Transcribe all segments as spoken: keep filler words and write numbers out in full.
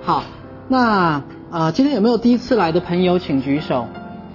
好，那呃，今天有没有第一次来的朋友，请举手。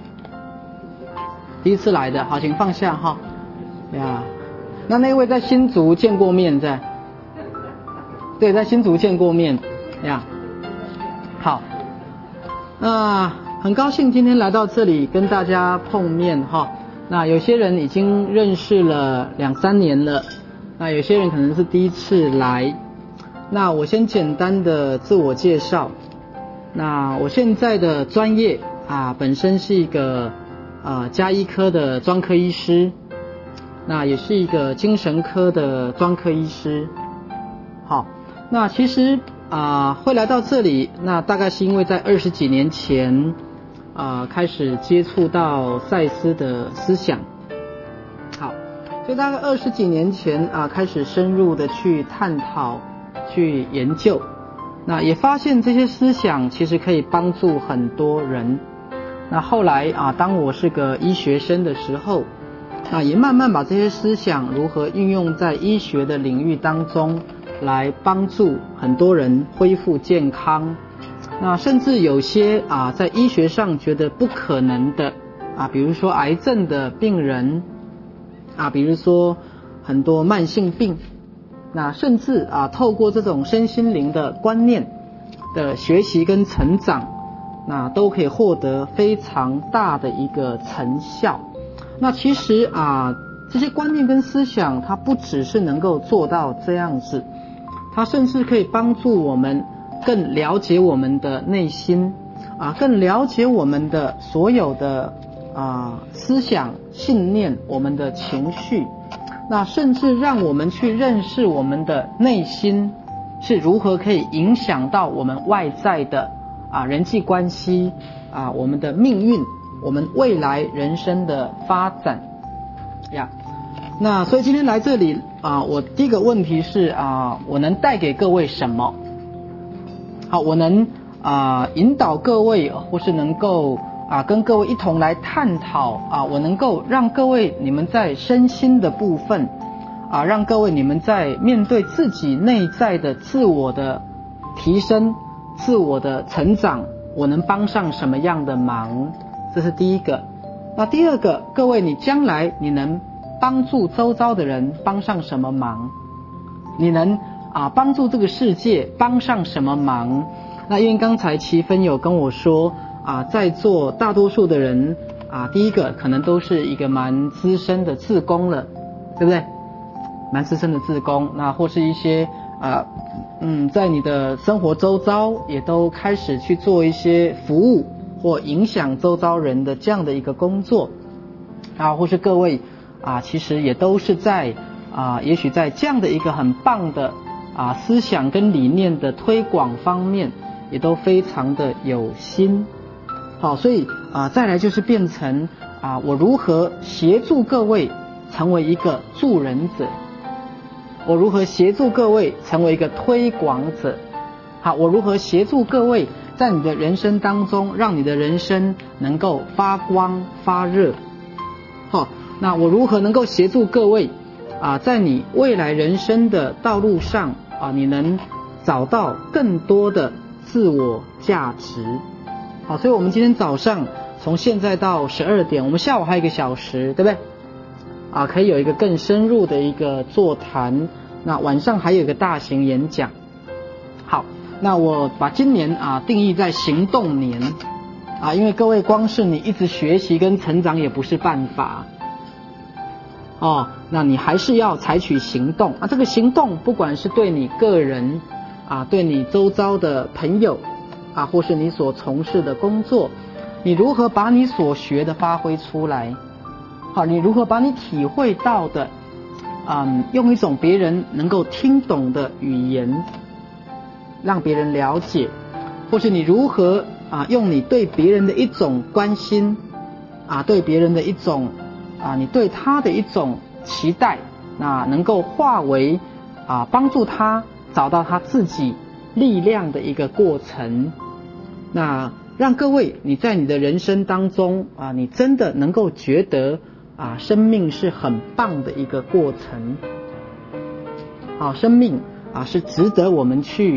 第一次来的，好，请放下哈。呀，那那位在新竹见过面在？对，在新竹见过面呀。好，那很高兴今天来到这里跟大家碰面哈。那有些人已经认识了两三年了，那有些人可能是第一次来。那我先简单的自我介绍。那我现在的专业啊，本身是一个啊家医科的专科医师，那也是一个精神科的专科医师。好，那其实啊会来到这里，那大概是因为在二十几年前啊开始接触到赛斯的思想。好，所以大概二十几年前啊开始深入的去探讨。去研究，那也发现这些思想其实可以帮助很多人。那后来啊，当我是个医学生的时候，那也慢慢把这些思想如何运用在医学的领域当中，来帮助很多人恢复健康。那甚至有些啊，在医学上觉得不可能的啊，比如说癌症的病人啊，比如说很多慢性病。那甚至啊，透过这种身心灵的观念的学习跟成长，那都可以获得非常大的一个成效。那其实啊，这些观念跟思想，它不只是能够做到这样子，它甚至可以帮助我们更了解我们的内心啊，更了解我们的所有的啊思想、信念、我们的情绪。那甚至让我们去认识我们的内心是如何可以影响到我们外在的啊人际关系啊我们的命运，我们未来人生的发展呀。那所以今天来这里啊，我第一个问题是啊，我能带给各位什么？好，我能啊引导各位，或是能够。啊，跟各位一同来探讨啊，我能够让各位你们在身心的部分啊，让各位你们在面对自己内在的自我的提升、自我的成长，我能帮上什么样的忙？这是第一个。那第二个，各位你将来你能帮助周遭的人帮上什么忙？你能啊帮助这个世界帮上什么忙？那因为刚才齐芬有跟我说。啊，在座大多数的人啊，第一个可能都是一个蛮资深的志工了，对不对？蛮资深的志工，那或是一些啊，嗯，在你的生活周遭也都开始去做一些服务或影响周遭人的这样的一个工作啊，或是各位啊，其实也都是在啊，也许在这样的一个很棒的啊思想跟理念的推广方面，也都非常的有心。好，所以啊，再来就是变成啊，我如何协助各位成为一个助人者？我如何协助各位成为一个推广者？好，我如何协助各位在你的人生当中，让你的人生能够发光发热？好，那我如何能够协助各位啊，在你未来人生的道路上啊，你能找到更多的自我价值？好，所以我们今天早上从现在到十二点，我们下午还有一个小时，对不对？啊，可以有一个更深入的一个座谈。那晚上还有一个大型演讲。好，那我把今年啊定义在行动年啊，因为各位光是你一直学习跟成长也不是办法哦，那你还是要采取行动啊。这个行动不管是对你个人啊，对你周遭的朋友。啊，或是你所从事的工作，你如何把你所学的发挥出来？好，你如何把你体会到的，嗯，用一种别人能够听懂的语言，让别人了解，或是你如何啊，用你对别人的一种关心，啊，对别人的一种啊，你对他的一种期待，那能够化为啊，帮助他找到他自己力量的一个过程。那让各位你在你的人生当中啊，你真的能够觉得啊，生命是很棒的一个过程。好，生命啊是值得我们去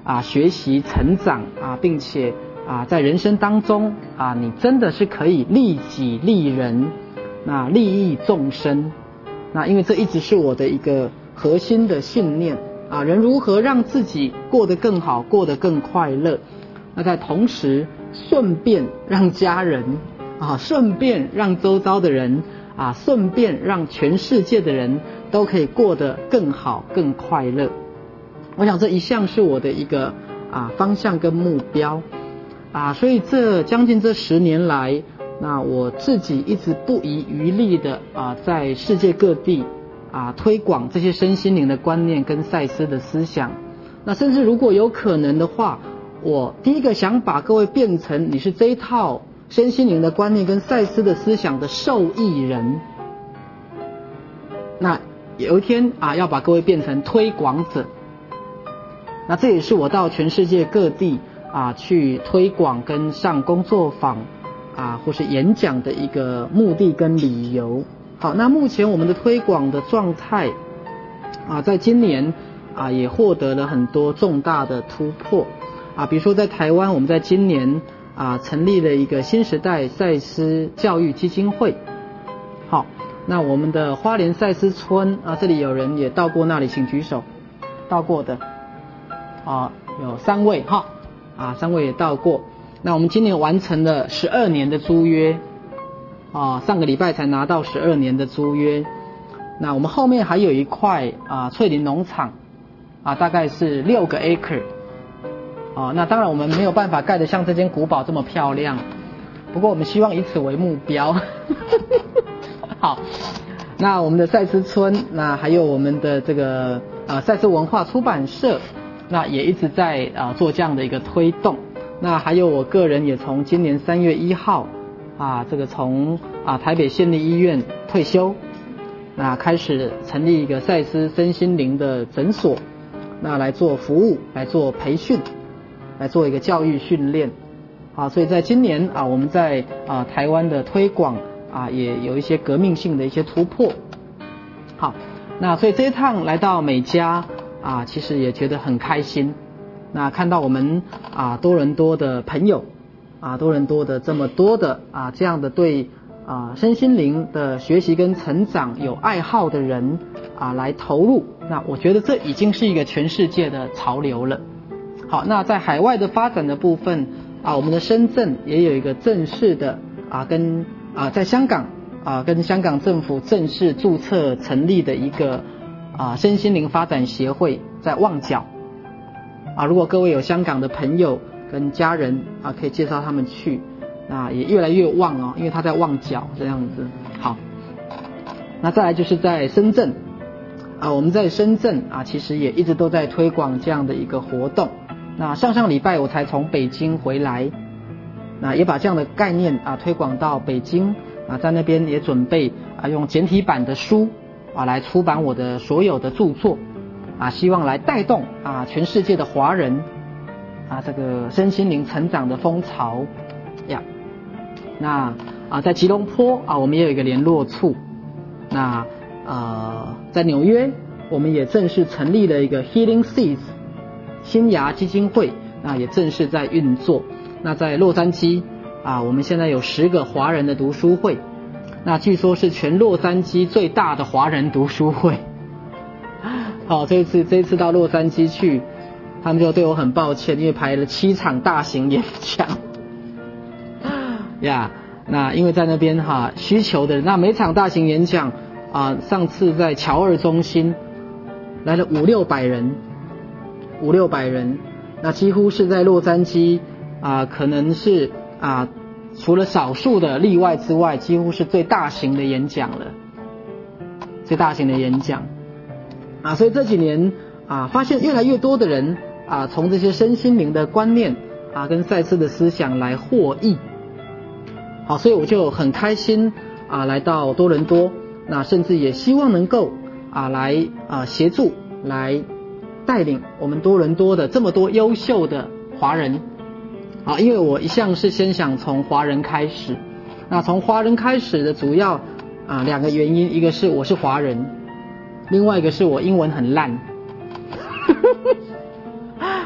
啊学习成长啊，并且啊在人生当中啊，你真的是可以利己利人，那利益众生。那因为这一直是我的一个核心的信念啊，人如何让自己过得更好，过得更快乐，那在同时顺便让家人啊，顺便让周遭的人啊，顺便让全世界的人都可以过得更好更快乐。我想这一向是我的一个啊方向跟目标啊，所以这将近这十年来，那我自己一直不遗余力的啊，在世界各地啊推广这些身心灵的观念跟赛斯的思想。那甚至如果有可能的话，我第一个想把各位变成你是这一套身心灵的观念跟赛斯的思想的受益人。那有一天啊，要把各位变成推广者。那这也是我到全世界各地啊去推广跟上工作坊啊或是演讲的一个目的跟理由。好，那目前我们的推广的状态啊，在今年啊也获得了很多重大的突破啊，比如说在台湾，我们在今年啊成立了一个新时代赛斯教育基金会。好，那我们的花莲赛斯村啊，这里有人也到过那里，请举手。到过的啊，有三位哈啊，三位也到过。那我们今年完成了十二年的租约啊，上个礼拜才拿到十二年的租约。那我们后面还有一块啊翠林农场啊，大概是六个 acre 啊。那当然我们没有办法盖得像这间古堡这么漂亮，不过我们希望以此为目标。好，那我们的赛斯村，那还有我们的这个啊赛斯文化出版社。那也一直在啊做这样的一个推动。那还有我个人也从今年三月一号啊，这个从啊台北县立医院退休，那开始成立一个赛斯身心灵的诊所，那来做服务，来做培训，来做一个教育训练。啊，所以在今年啊，我们在啊台湾的推广啊，也有一些革命性的一些突破。好，那所以这一趟来到美加。啊，其实也觉得很开心。那看到我们啊多伦多的朋友，啊多伦多的这么多的啊这样的对啊身心灵的学习跟成长有爱好的人啊来投入，那我觉得这已经是一个全世界的潮流了。好，那在海外的发展的部分啊，我们的深圳也有一个正式的啊跟啊在香港啊跟香港政府正式注册成立的一个。啊，身心灵发展协会在旺角啊，如果各位有香港的朋友跟家人啊，可以介绍他们去，那也越来越旺哦，因为他在旺角这样子。好，那再来就是在深圳啊，我们在深圳啊，其实也一直都在推广这样的一个活动。那上上礼拜我才从北京回来，那也把这样的概念啊推广到北京啊，在那边也准备啊用简体版的书。啊，来出版我的所有的著作，啊，希望来带动啊全世界的华人啊这个身心灵成长的风潮呀。那啊在吉隆坡啊，我们也有一个联络处。那呃在纽约，我们也正式成立了一个 Healing Seeds 新芽基金会，那也正式在运作。那在洛杉矶啊，我们现在有十个华人的读书会。那据说是全洛杉矶最大的华人读书会。好，这一次这一次到洛杉矶去，他们就对我很抱歉，因为排了七场大型演讲。呀，那因为在那边哈需求的人，那每场大型演讲啊，上次在侨二中心来了五六百人，五六百人，那几乎是在洛杉矶啊，可能是啊。除了少数的例外之外，几乎是最大型的演讲了，最大型的演讲啊，所以这几年啊，发现越来越多的人啊，从这些身心灵的观念啊，跟赛斯的思想来获益。好，所以我就很开心啊，来到多伦多，那甚至也希望能够啊，来啊协助，来带领我们多伦多的这么多优秀的华人。啊，因为我一向是先想从华人开始，那从华人开始的主要啊两个原因，一个是我是华人，另外一个是我英文很烂。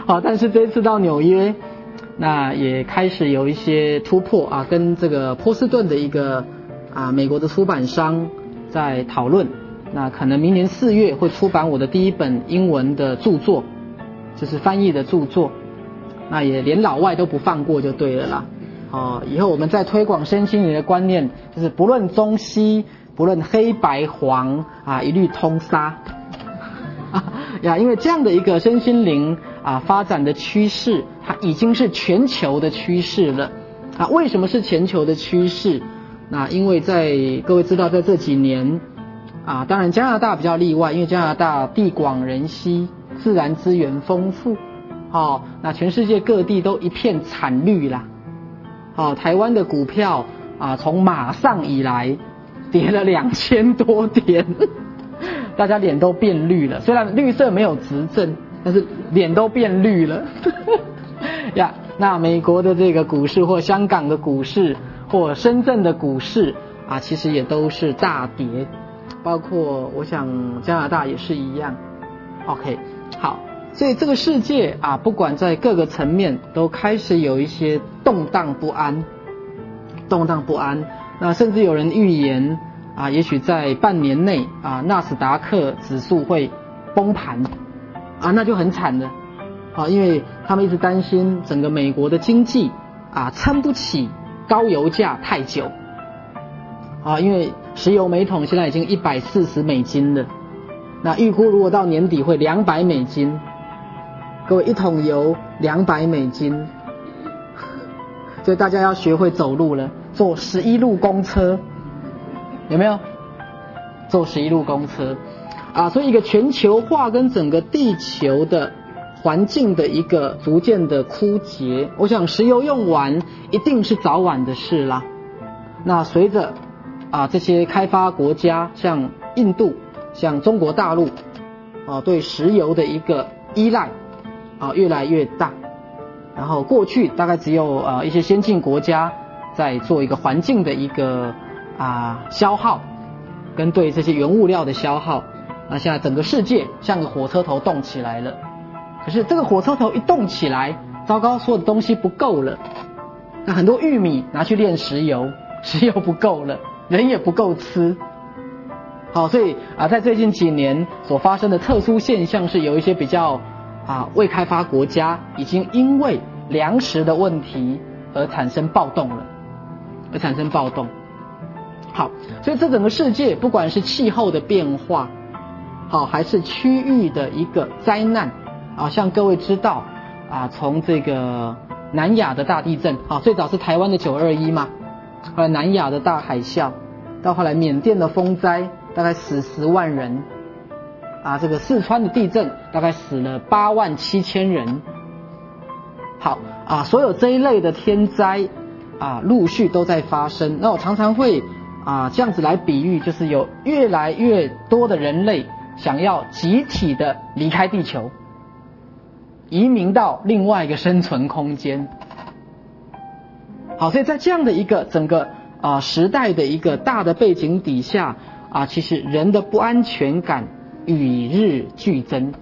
好，但是这一次到纽约，那也开始有一些突破啊，跟这个波士顿的一个啊美国的出版商在讨论，那可能明年四月会出版我的第一本英文的著作，就是翻译的著作，那也连老外都不放过就对了啦。哦，以后我们在推广身心灵的观念，就是不论中西，不论黑白黄啊，一律通杀。啊呀，因为这样的一个身心灵啊发展的趋势，它已经是全球的趋势了。啊，为什么是全球的趋势？那因为在各位知道，在这几年啊，当然加拿大比较例外，因为加拿大地广人稀，自然资源丰富。哦，那全世界各地都一片惨绿啦。哦，台湾的股票啊，从马上以来跌了两千多点，大家脸都变绿了。虽然绿色没有执政，但是脸都变绿了。呀，那美国的这个股市或香港的股市或深圳的股市啊，其实也都是大跌，包括我想加拿大也是一样。OK， 好。所以这个世界啊，不管在各个层面，都开始有一些动荡不安，动荡不安。那甚至有人预言啊，也许在半年内啊，纳斯达克指数会崩盘啊，那就很惨了啊，因为他们一直担心整个美国的经济啊撑不起高油价太久啊，因为石油每桶现在已经一百四十美金了，那预估如果到年底会两百美金。各位，一桶油两百美金，所以大家要学会走路了，坐十一路公车，有没有？坐十一路公车，啊，所以一个全球化跟整个地球的环境的一个逐渐的枯竭，我想石油用完一定是早晚的事啦。那随着啊这些开发国家，像印度、像中国大陆，啊对石油的一个依赖。啊，越来越大，然后过去大概只有呃一些先进国家在做一个环境的一个啊消耗，跟对这些原物料的消耗，那现在整个世界像个火车头动起来了。可是这个火车头一动起来，糟糕，所有的东西不够了。那很多玉米拿去炼石油，石油不够了，人也不够吃。好，所以啊，在最近几年所发生的特殊现象是有一些比较。啊，未开发国家已经因为粮食的问题而产生暴动了，而产生暴动。好，所以这整个世界，不管是气候的变化，好，还是区域的一个灾难，啊，像各位知道，啊，从这个南亚的大地震，啊，最早是台湾的九二一嘛，后来南亚的大海啸，到后来缅甸的风灾，大概死十万人。啊，这个四川的地震大概死了八万七千人。好啊，所有这一类的天灾啊，陆续都在发生。那我常常会啊这样子来比喻，就是有越来越多的人类想要集体的离开地球，移民到另外一个生存空间。好，所以在这样的一个整个啊时代的一个大的背景底下啊，其实人的不安全感与日俱增。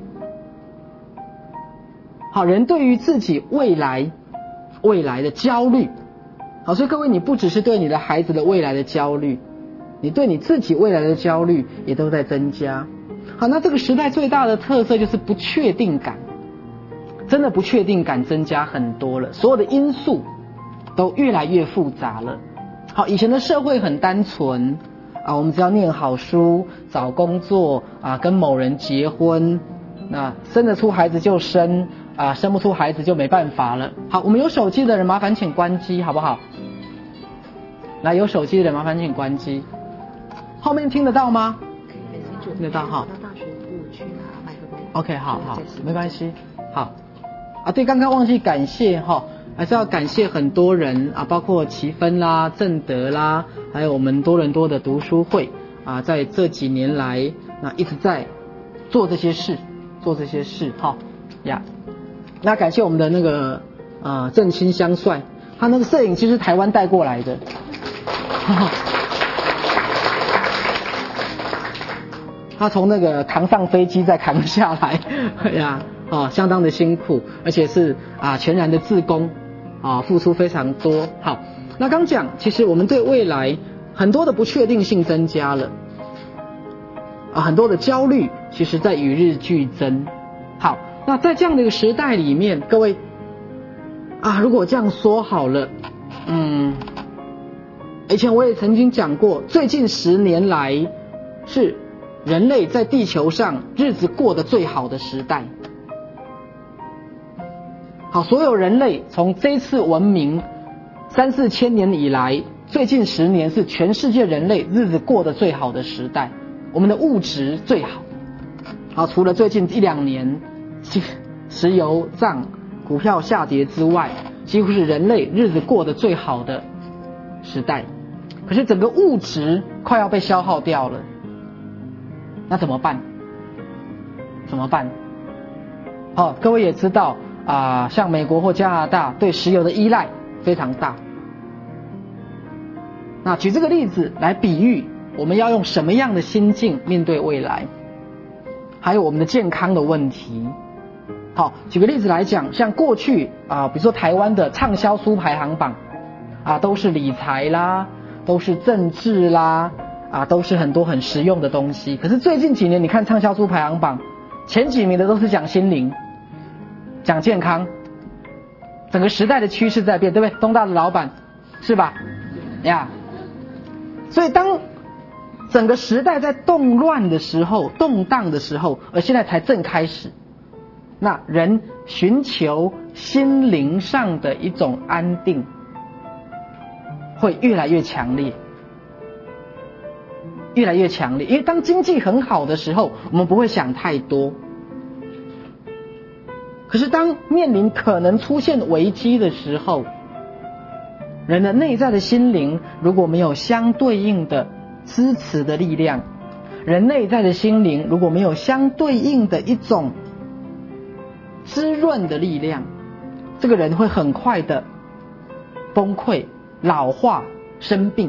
好，人对于自己未来未来的焦虑，好，所以各位，你不只是对你的孩子的未来的焦虑，你对你自己未来的焦虑也都在增加。好，那这个时代最大的特色就是不确定感，真的不确定感增加很多了，所有的因素都越来越复杂了。好，以前的社会很单纯啊，我们只要念好书、找工作啊，跟某人结婚，那生得出孩子就生啊，生不出孩子就没办法了。好，我们有手机的人麻烦请关机好不好？来，有手机的人麻烦请关机。后面听得到吗？听得到哈。到大学部去拿麦克风。OK， 好好，没关系。好啊，对，刚刚忘记感谢哈。还是要感谢很多人啊，包括奇芬啦、正德啦，还有我们多伦多的读书会啊，在这几年来那一直在做这些事，做这些事哈呀。那感谢我们的那个呃郑清香帅，他那个摄影机是台湾带过来的，他从那个扛上飞机再扛下来呀。 啊，相当的辛苦，而且是啊全然的自工啊，付出非常多。好，那刚讲，其实我们对未来很多的不确定性增加了啊，很多的焦虑，其实在与日俱增。好，那在这样的一个时代里面，各位啊，如果这样说好了，嗯，以前我也曾经讲过，最近十年来是人类在地球上日子过得最好的时代。好，所有人类从这一次文明三四千年以来，最近十年是全世界人类日子过得最好的时代，我们的物质最好。好，除了最近一两年石油涨、股票下跌之外，几乎是人类日子过得最好的时代。可是整个物质快要被消耗掉了，那怎么办？怎么办？哦，各位也知道啊、呃，像美国或加拿大对石油的依赖非常大。那举这个例子来比喻，我们要用什么样的心境面对未来，还有我们的健康的问题。好，举个例子来讲，像过去啊、呃，比如说台湾的畅销书排行榜啊，都是理财啦，都是政治啦，啊，都是很多很实用的东西。可是最近几年，你看畅销书排行榜前几名的都是讲心灵、讲健康。整个时代的趋势在变，对不对？东大的老板是吧？呀，所以当整个时代在动乱的时候、动荡的时候，而现在才正开始，那人寻求心灵上的一种安定，会越来越强烈，越来越强烈。因为当经济很好的时候，我们不会想太多。可是当面临可能出现危机的时候，人的内在的心灵如果没有相对应的支持的力量，人内在的心灵如果没有相对应的一种滋润的力量，这个人会很快的崩溃、老化、生病。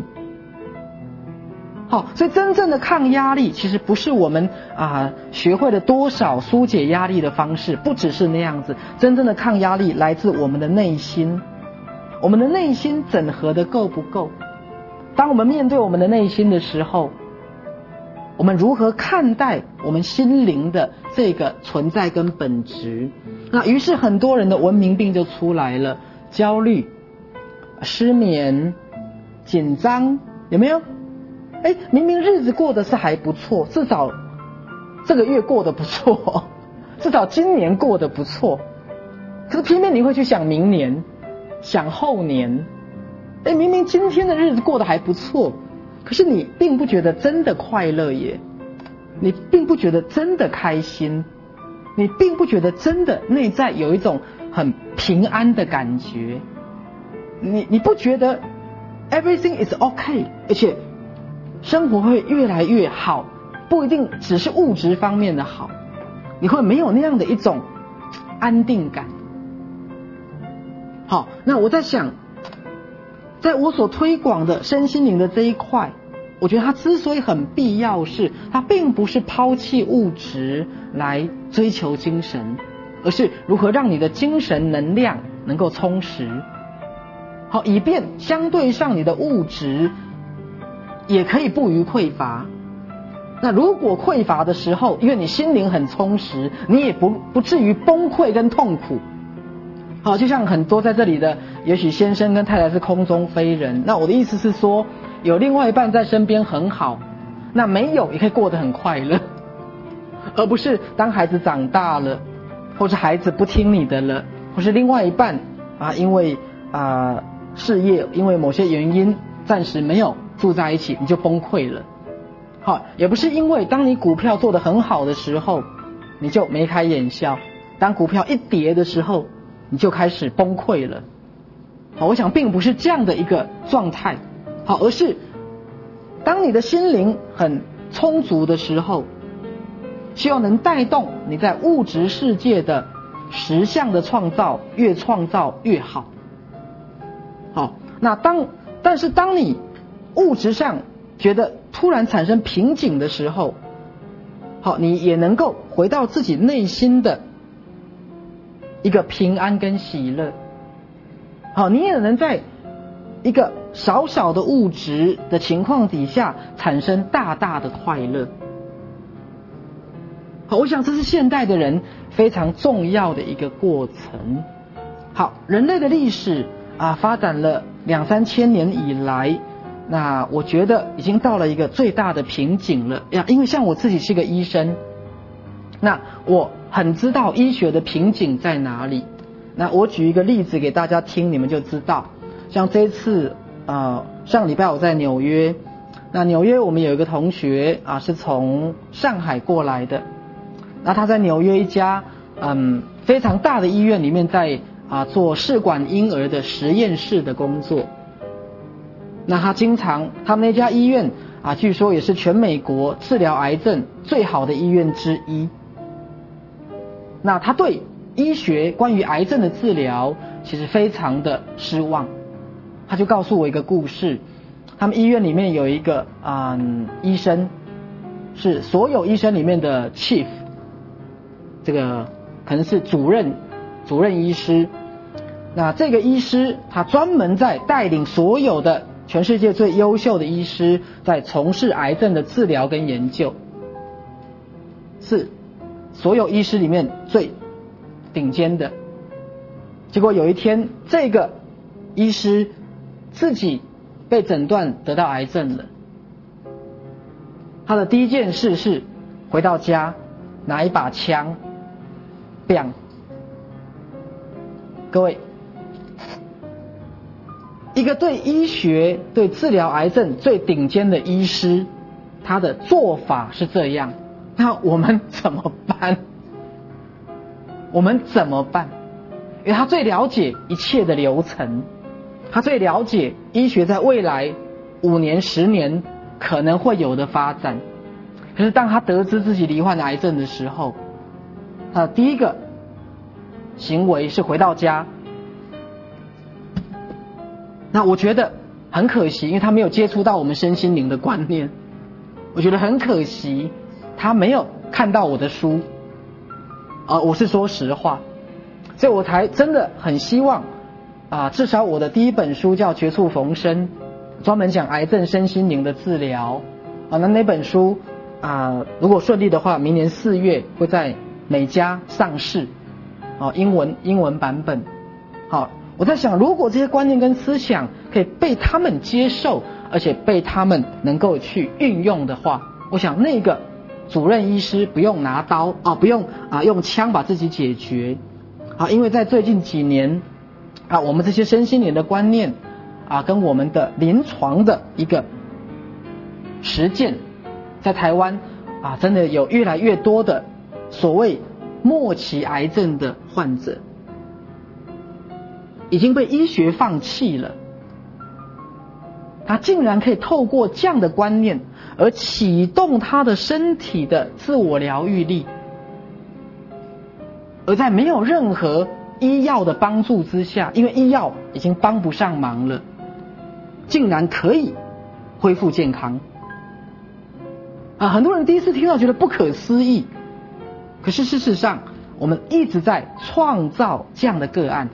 好，所以真正的抗压力其实不是我们啊、呃、学会了多少疏解压力的方式，不只是那样子。真正的抗压力来自我们的内心，我们的内心整合的够不够？当我们面对我们的内心的时候，我们如何看待我们心灵的这个存在跟本质？那于是很多人的文明病就出来了，焦虑、失眠、紧张，有没有？哎，明明日子过得是还不错，至少这个月过得不错，至少今年过得不错，可是偏偏你会去想明年，想后年。哎，明明今天的日子过得还不错，可是你并不觉得真的快乐耶，你并不觉得真的开心，你并不觉得真的内在有一种很平安的感觉，你你不觉得 everything is okay， 而且生活会越来越好，不一定只是物质方面的好，你会没有那样的一种安定感。好，那我在想，在我所推广的身心灵的这一块，我觉得它之所以很必要，是它并不是抛弃物质来追求精神，而是如何让你的精神能量能够充实，好，以便相对上你的物质也可以不予匮乏。那如果匮乏的时候，因为你心灵很充实，你也不不至于崩溃跟痛苦。好，就像很多在这里的，也许先生跟太太是空中飞人，那我的意思是说，有另外一半在身边很好，那没有也可以过得很快乐，而不是当孩子长大了，或是孩子不听你的了，或是另外一半啊，因为啊、呃、事业因为某些原因暂时没有住在一起，你就崩溃了。好，也不是因为当你股票做得很好的时候，你就眉开眼笑，当股票一跌的时候，你就开始崩溃了。好，我想并不是这样的一个状态。好，而是当你的心灵很充足的时候，希望能带动你在物质世界的实相的创造，越创造越好。好，那当但是当你物质上觉得突然产生瓶颈的时候，好，你也能够回到自己内心的一个平安跟喜乐。好，你也能在一个少少的物质的情况底下产生大大的快乐。好，我想这是现代的人非常重要的一个过程。好，人类的历史啊，发展了两三千年以来，那我觉得已经到了一个最大的瓶颈了呀。因为像我自己是个医生，那我很知道医学的瓶颈在哪里。那我举一个例子给大家听，你们就知道。像这次呃上礼拜我在纽约，那纽约我们有一个同学啊是从上海过来的，那他在纽约一家嗯非常大的医院里面在啊做试管婴儿的实验室的工作。那他经常他们那家医院啊据说也是全美国治疗癌症最好的医院之一。那他对医学关于癌症的治疗其实非常的失望，他就告诉我一个故事。他们医院里面有一个嗯医生，是所有医生里面的 chief， 这个可能是主任主任医师。那这个医师他专门在带领所有的全世界最优秀的医师在从事癌症的治疗跟研究，是所有医师里面最顶尖的。结果有一天，这个医师自己被诊断得到癌症了。他的第一件事是回到家拿一把枪 ，biang。各位，一个对医学、对治疗癌症最顶尖的医师，他的做法是这样，那我们怎么办？我们怎么办？因为他最了解一切的流程，他最了解医学在未来五年、十年可能会有的发展。可是当他得知自己罹患癌症的时候，他的第一个行为是回到家。那我觉得很可惜，因为他没有接触到我们身心灵的观念。我觉得很可惜，他没有看到我的书。啊、呃，我是说实话，所以我才真的很希望啊、呃，至少我的第一本书叫《绝处逢生》，专门讲癌症身心灵的治疗。啊，那那本书啊、呃，如果顺利的话，明年四月会在美家上市，啊，英文英文版本。好，我在想，如果这些观念跟思想可以被他们接受，而且被他们能够去运用的话，我想那个主任医师不用拿刀啊，不用啊用枪把自己解决啊，因为在最近几年啊，我们这些身心灵的观念啊，跟我们的临床的一个实践，在台湾啊，真的有越来越多的所谓末期癌症的患者已经被医学放弃了，他竟然可以透过这样的观念而启动他的身体的自我疗愈力，而在没有任何医药的帮助之下，因为医药已经帮不上忙了，竟然可以恢复健康啊！很多人第一次听到觉得不可思议，可是事实上我们一直在创造这样的个案，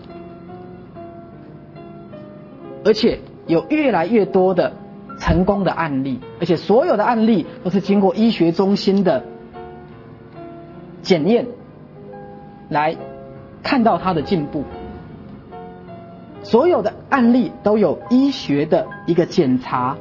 而且有越来越多的成功的案例，而且所有的案例都是经过医学中心的检验来看到它的进步，所有的案例都有医学的一个检查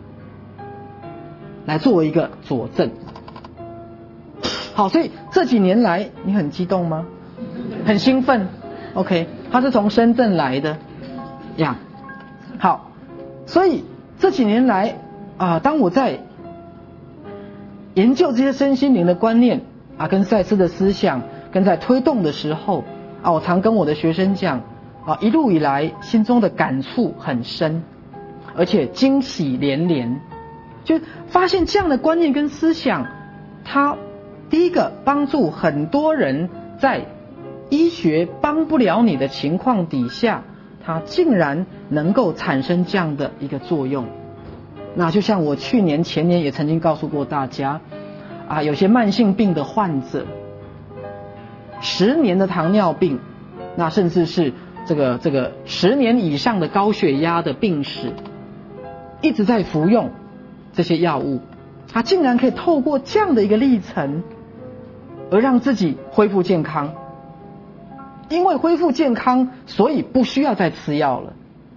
来作为一个佐证。好，所以这几年来你很激动吗？很兴奋 OK， 他是从深圳来的呀。好，所以这几年来啊，当我在研究这些身心灵的观念啊，跟赛斯的思想，跟在推动的时候啊，我常跟我的学生讲啊，一路以来心中的感触很深，而且惊喜连连，就发现这样的观念跟思想，它第一个帮助很多人在医学帮不了你的情况底下，它竟然能够产生这样的一个作用。那就像我去年前年也曾经告诉过大家啊，有些慢性病的患者，十年的糖尿病那甚至是这个这个十年以上的高血压的病史，一直在服用这些药物，他竟然可以透过这样的一个历程，而让自己恢复健康。因为恢复健康，所以不需要再吃药了。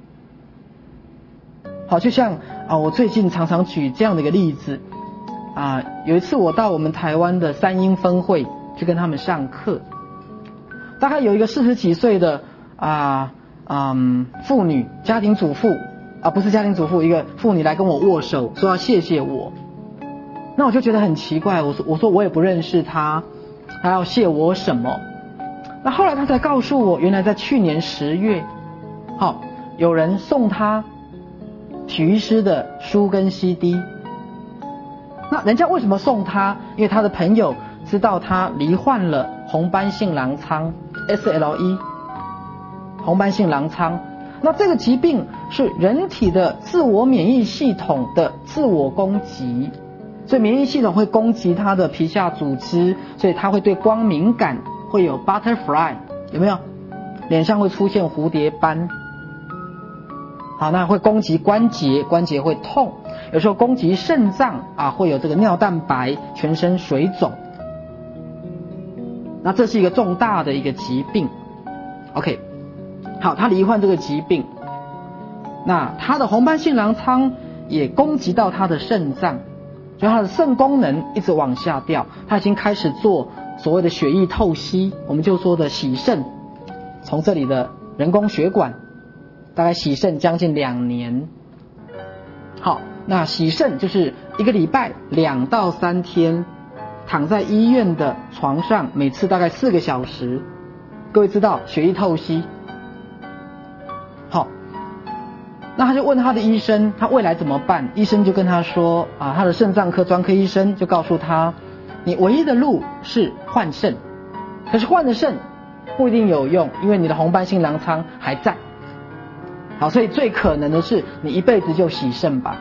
好，就像啊，我最近常常举这样的一个例子啊，有一次我到我们台湾的三英分会去跟他们上课，大概有一个四十几岁的啊嗯妇女，家庭主妇啊，不是家庭主妇，一个妇女来跟我握手，说要谢谢我。那我就觉得很奇怪，我说我说我也不认识她，她要谢我什么？那后来她才告诉我，原来在去年十月，好，有人送她许医师的书跟 C D。那人家为什么送她？因为她的朋友知道她罹患了红斑性狼疮 S L E， 红斑性狼疮。那这个疾病是人体的自我免疫系统的自我攻击，所以免疫系统会攻击它的皮下组织，所以它会对光敏感，会有 butterfly， 有没有？脸上会出现蝴蝶斑。好，那会攻击关节，关节会痛，有时候攻击肾脏啊，会有这个尿蛋白，全身水肿。那这是一个重大的一个疾病。OK， 好，他罹患这个疾病，那他的红斑性狼疮也攻击到他的肾脏，所以他的肾功能一直往下掉。他已经开始做所谓的血液透析，我们就说的洗肾，从这里的人工血管。大概洗肾将近两年。好，那洗肾就是一个礼拜两到三天，躺在医院的床上，每次大概四个小时。各位知道血液透析。好，那他就问他的医生，他未来怎么办？医生就跟他说啊，他的肾脏科专科医生就告诉他，你唯一的路是换肾，可是换了肾不一定有用，因为你的红斑性狼疮还在。好，所以最可能的是你一辈子就洗肾吧。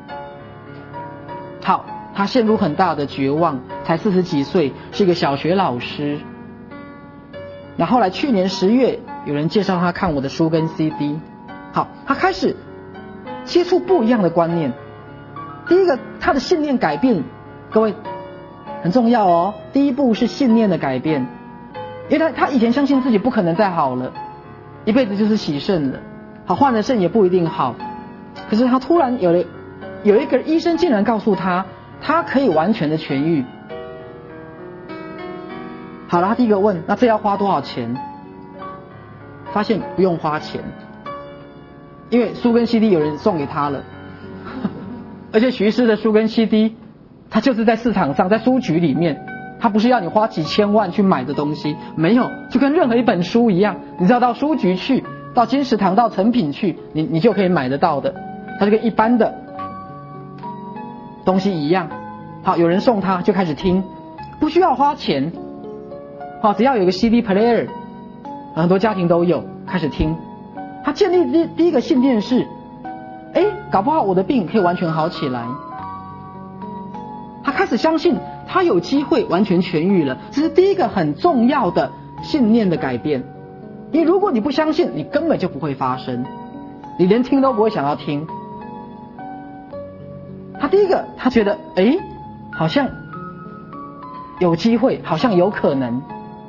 好，他陷入很大的绝望，才四十几岁，是一个小学老师。那后来去年十月，有人介绍他看我的书跟 C D。好，他开始接触不一样的观念。第一个，他的信念改变，各位很重要哦。第一步是信念的改变，因为他他以前相信自己不可能再好了，一辈子就是洗肾了。好，换了肾也不一定好，可是他突然有了有一个医生竟然告诉他，他可以完全的痊愈。好了，他第一个问，那这要花多少钱？发现不用花钱，因为书跟 C D 有人送给他了，而且许医师的书跟 C D， 他就是在市场上，在书局里面，他不是要你花几千万去买的东西，没有，就跟任何一本书一样，你只要到书局去。到金石堂到诚品去，你你就可以买得到的，它就跟一般的东西一样。好，有人送他就开始听，不需要花钱。好，只要有个 C D player， 很多家庭都有，开始听。他建立第第一个信念是，哎，搞不好我的病可以完全好起来。他开始相信他有机会完全痊愈了，这是第一个很重要的信念的改变。因为如果你不相信，你根本就不会发生，你连听都不会想要听。他第一个，他觉得，哎，好像有机会，好像有可能，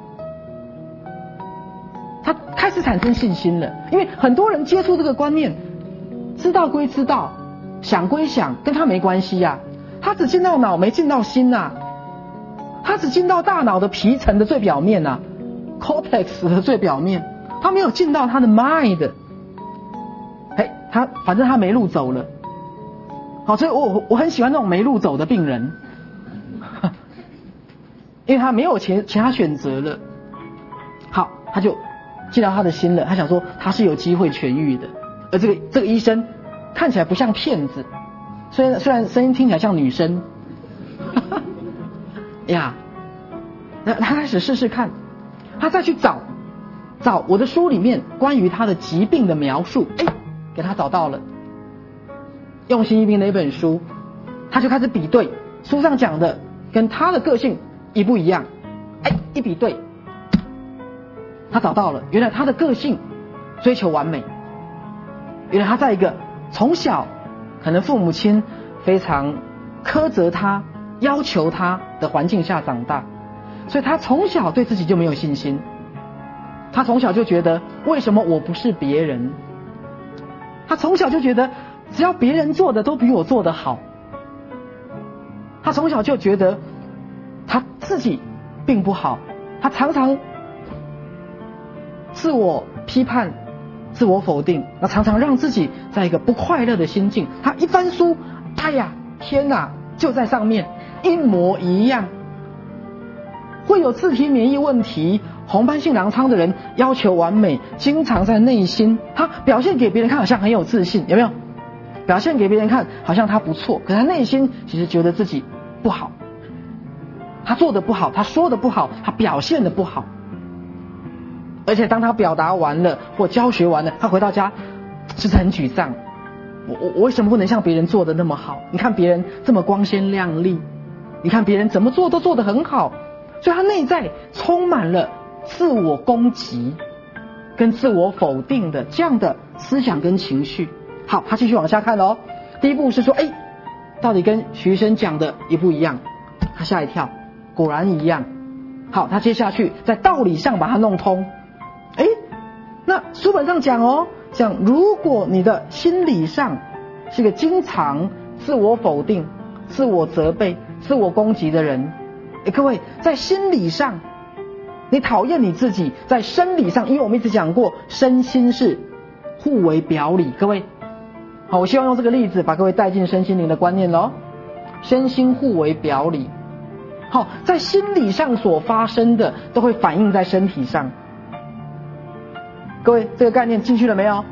他开始产生信心了。因为很多人接触这个观念，知道归知道，想归想，跟他没关系呀、啊。他只进到脑，没进到心呐、啊。他只进到大脑的皮层的最表面呐、啊。cortex 的最表面，他没有进到他的 mind。哎，他反正他没路走了。好，所以我我很喜欢那种没路走的病人，因为他没有其其他选择了。好，他就进到他的心了。他想说他是有机会痊愈的，而这个这个医生看起来不像骗子，虽然虽然声音听起来像女生，呀，那他开始试试看。他再去找找我的书里面关于他的疾病的描述，哎，给他找到了。用心一兵的一本书，他就开始比对书上讲的跟他的个性一不一样，哎，一比对， 他找到了，原来他的个性追求完美，原来他在一个从小可能父母亲非常苛责他、要求他的环境下长大，所以他从小对自己就没有信心。他从小就觉得为什么我不是别人？他从小就觉得只要别人做的都比我做得好。他从小就觉得他自己并不好，他常常自我批判、自我否定，那常常让自己在一个不快乐的心境。他一翻书，哎呀，天哪，就在上面，一模一样。会有自体免疫问题、红斑性狼疮的人要求完美，经常在内心他表现给别人看好像很有自信，有没有？表现给别人看好像他不错，可他内心其实觉得自己不好，他做的不好，他说的不好，他表现的不好。而且当他表达完了或教学完了，他回到家就是很沮丧。我我我为什么不能像别人做的那么好？你看别人这么光鲜亮丽，你看别人怎么做都做得很好，所以他内在充满了自我攻击跟自我否定的这样的思想跟情绪。好，他继续往下看咯。第一步是说，哎，到底跟徐医生讲的一不一样？他吓一跳，果然一样。好，他接下去在道理上把它弄通。哎，那书本上讲哦，讲如果你的心理上是个经常自我否定、自我责备、自我攻击的人，哎，各位，在心理上你讨厌你自己，在生理上，因为我们一直讲过，身心是互为表里。各位，好，我希望用这个例子把各位带进身心灵的观念咯。身心互为表里。好，在心理上所发生的都会反映在身体上。各位，这个概念进去了没有？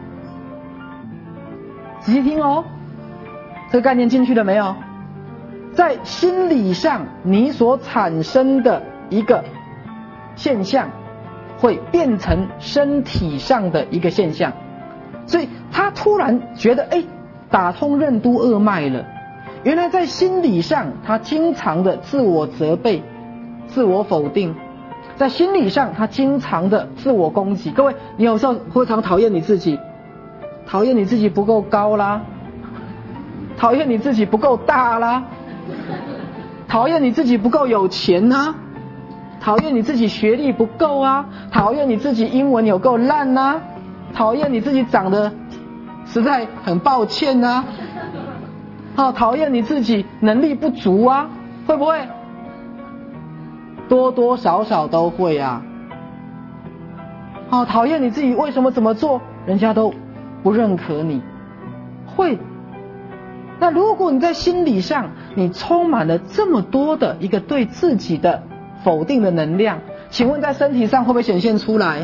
仔细听哦，这个概念进去了没有？在心理上你所产生的一个现象会变成身体上的一个现象，所以他突然觉得，哎，打通任督二脉了。原来在心理上他经常的自我责备、自我否定，在心理上他经常的自我攻击。各位，你有时候会常讨厌你自己，讨厌你自己不够高啦，讨厌你自己不够大啦，讨厌你自己不够有钱啊，讨厌你自己学历不够啊，讨厌你自己英文有够烂啊，讨厌你自己长得实在很抱歉啊，好，讨厌你自己能力不足啊，会不会？多多少少都会啊。好，讨厌你自己为什么怎么做人家都不认可你，会。那如果你在心理上你充满了这么多的一个对自己的否定的能量，请问在身体上会不会显现出来？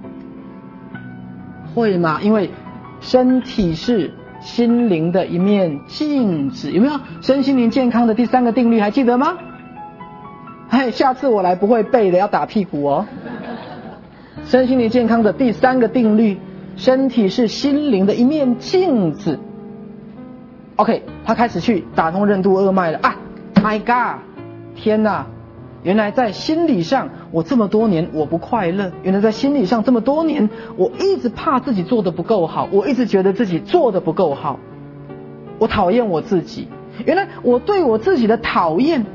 会吗？因为身体是心灵的一面镜子，有没有？身心灵健康的第三个定律还记得吗？嘿，下次我来不会背的要打屁股哦。身心灵健康的第三个定律，身体是心灵的一面镜子。OK， 他开始去打通任督二脉了啊 ！My God， 天哪！原来在心理上我这么多年我不快乐，原来在心理上这么多年我一直怕自己做得不够好，我一直觉得自己做得不够好，我讨厌我自己。原来我对我自己的讨厌，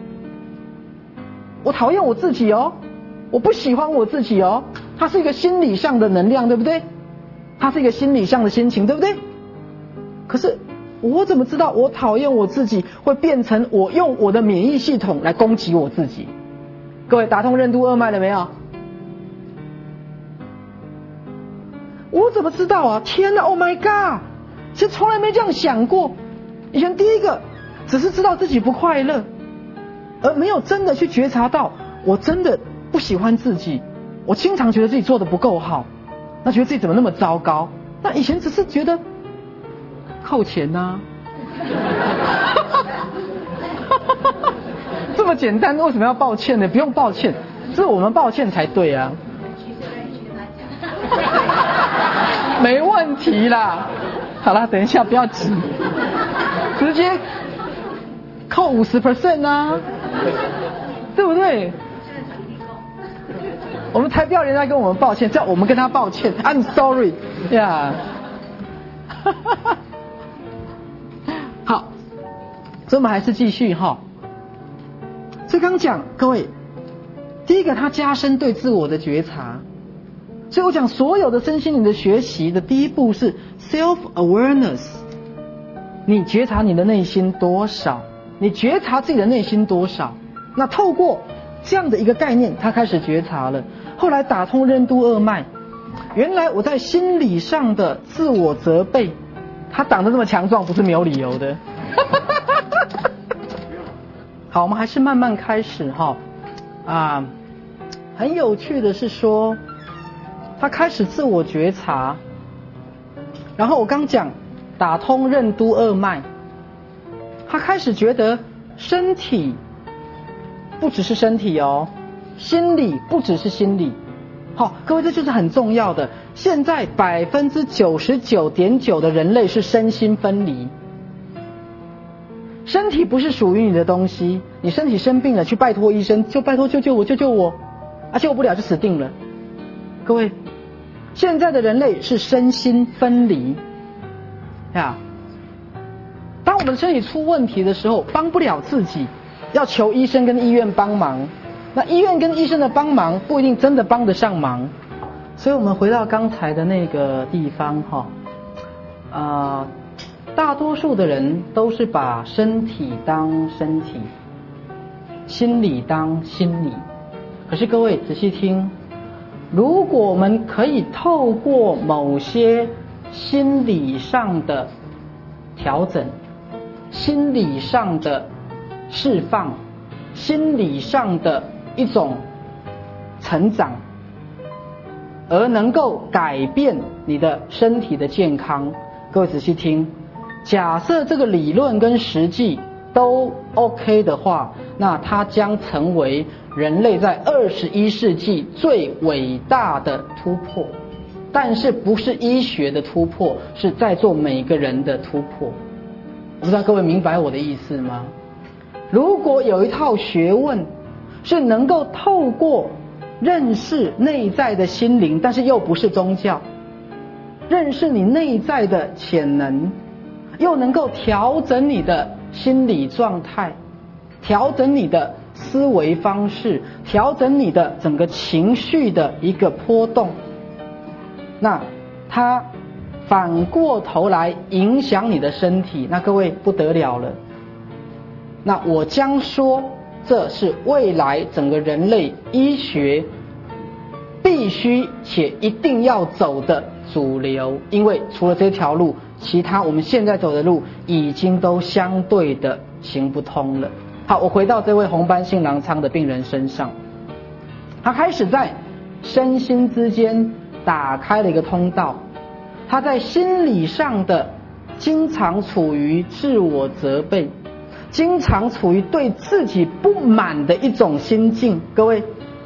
我讨厌我自己哦，我不喜欢我自己哦，它是一个心理上的能量，对不对？它是一个心理上的心情，对不对？可是我怎么知道我讨厌我自己会变成我用我的免疫系统来攻击我自己？各位，打通任督二脉了没有？我怎么知道啊？天哪 ，Oh my God！ 其实从来没这样想过。以前第一个只是知道自己不快乐，而没有真的去觉察到我真的不喜欢自己，我经常觉得自己做得不够好，那觉得自己怎么那么糟糕？那以前只是觉得扣钱啊这么简单，为什么要抱歉呢？不用抱歉，是我们抱歉才对啊没问题啦。好啦，等一下不要急，直接扣 百分之五十 啊，对不对？ 我们才不要人家跟我们抱歉，叫我们跟他抱歉 ，I'm sorry， 呀、yeah 。好，所以我们还是继续哈。所以刚讲各位，第一个他加深对自我的觉察。所以我讲所有的身心灵的学习的第一步是 self awareness， 你觉察你的内心多少，你觉察自己的内心多少。那透过这样的一个概念，他开始觉察了，后来打通任督二脉，原来我在心理上的自我责备，他长得这么强壮不是没有理由的。好，我们还是慢慢开始哈。啊，很有趣的是说，他开始自我觉察，然后我刚讲打通任督二脉，他开始觉得身体不只是身体哦，心理不只是心理。好，各位，这就是很重要的。现在百分之九十九点九的人类是身心分离，身体不是属于你的东西，你身体生病了去拜托医生，就拜托救救我救救我，啊救不了就死定了。各位，现在的人类是身心分离呀。当我们的身体出问题的时候，帮不了自己，要求医生跟医院帮忙。那医院跟医生的帮忙不一定真的帮得上忙，所以我们回到刚才的那个地方哈，呃，大多数的人都是把身体当身体，心理当心理。可是各位仔细听，如果我们可以透过某些心理上的调整、心理上的释放、心理上的一种成长，而能够改变你的身体的健康。各位仔细听，假设这个理论跟实际都 OK 的话，那它将成为人类在二十一世纪最伟大的突破。但是不是医学的突破，是在座每个人的突破。我不知道各位明白我的意思吗？如果有一套学问是能够透过认识内在的心灵，但是又不是宗教，认识你内在的潜能，又能够调整你的心理状态，调整你的思维方式，调整你的整个情绪的一个波动，那它反过头来影响你的身体，那各位不得了了。那我将说，这是未来整个人类医学必须且一定要走的主流，因为除了这条路，其他我们现在走的路已经都相对的行不通了。好，我回到这位红斑性狼疮的病人身上，他开始在身心之间打开了一个通道，他在心理上的经常处于自我责备，经常处于对自己不满的一种心境，各位，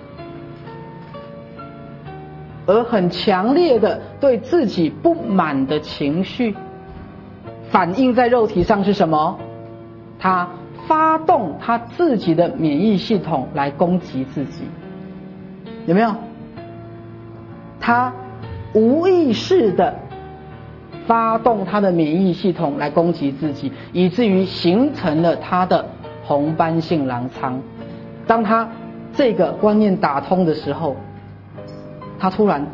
而很强烈的对自己不满的情绪反映在肉体上是什么？他发动他自己的免疫系统来攻击自己，有没有？他无意识的发动他的免疫系统来攻击自己，以至于形成了他的红斑性狼疮。当他这个观念打通的时候，他突然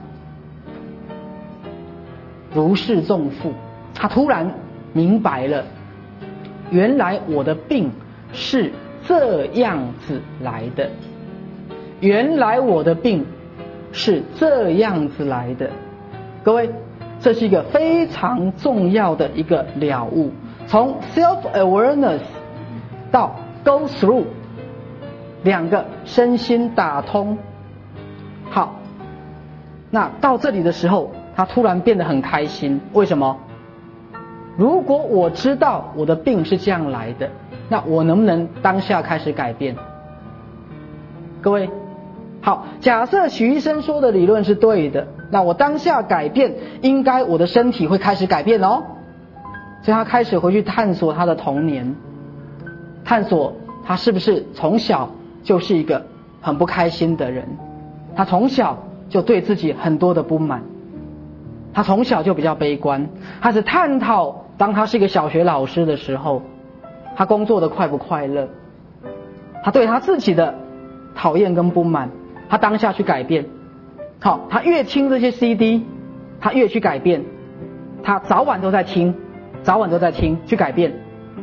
如释重负，他突然明白了，原来我的病是这样子来的，原来我的病是这样子来的。各位，这是一个非常重要的一个了悟，从 self awareness 到 go through 两个身心打通。好，那到这里的时候，他突然变得很开心。为什么？如果我知道我的病是这样来的，那我能不能当下开始改变？各位，好，假设许医生说的理论是对的，那我当下改变，应该我的身体会开始改变哦。所以他开始回去探索他的童年，探索他是不是从小就是一个很不开心的人。 他从小就对自己很多的不满，他从小就比较悲观，开始探讨当他是一个小学老师的时候，他工作的快不快乐，他对他自己的讨厌跟不满，他当下去改变。好，他越听这些 C D， 他越去改变，他早晚都在听，早晚都在听，去改变。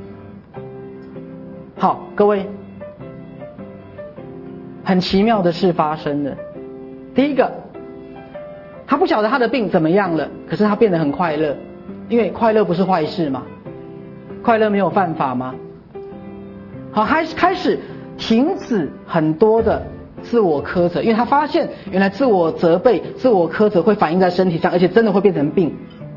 好，各位，很奇妙的事发生了。第一个，他不晓得他的病怎么样了，可是他变得很快乐，因为快乐不是坏事嘛，快乐没有犯法吗？好，开开始停止很多的自我苛责，因为他发现原来自我责备、自我苛责会反映在身体上，而且真的会变成病，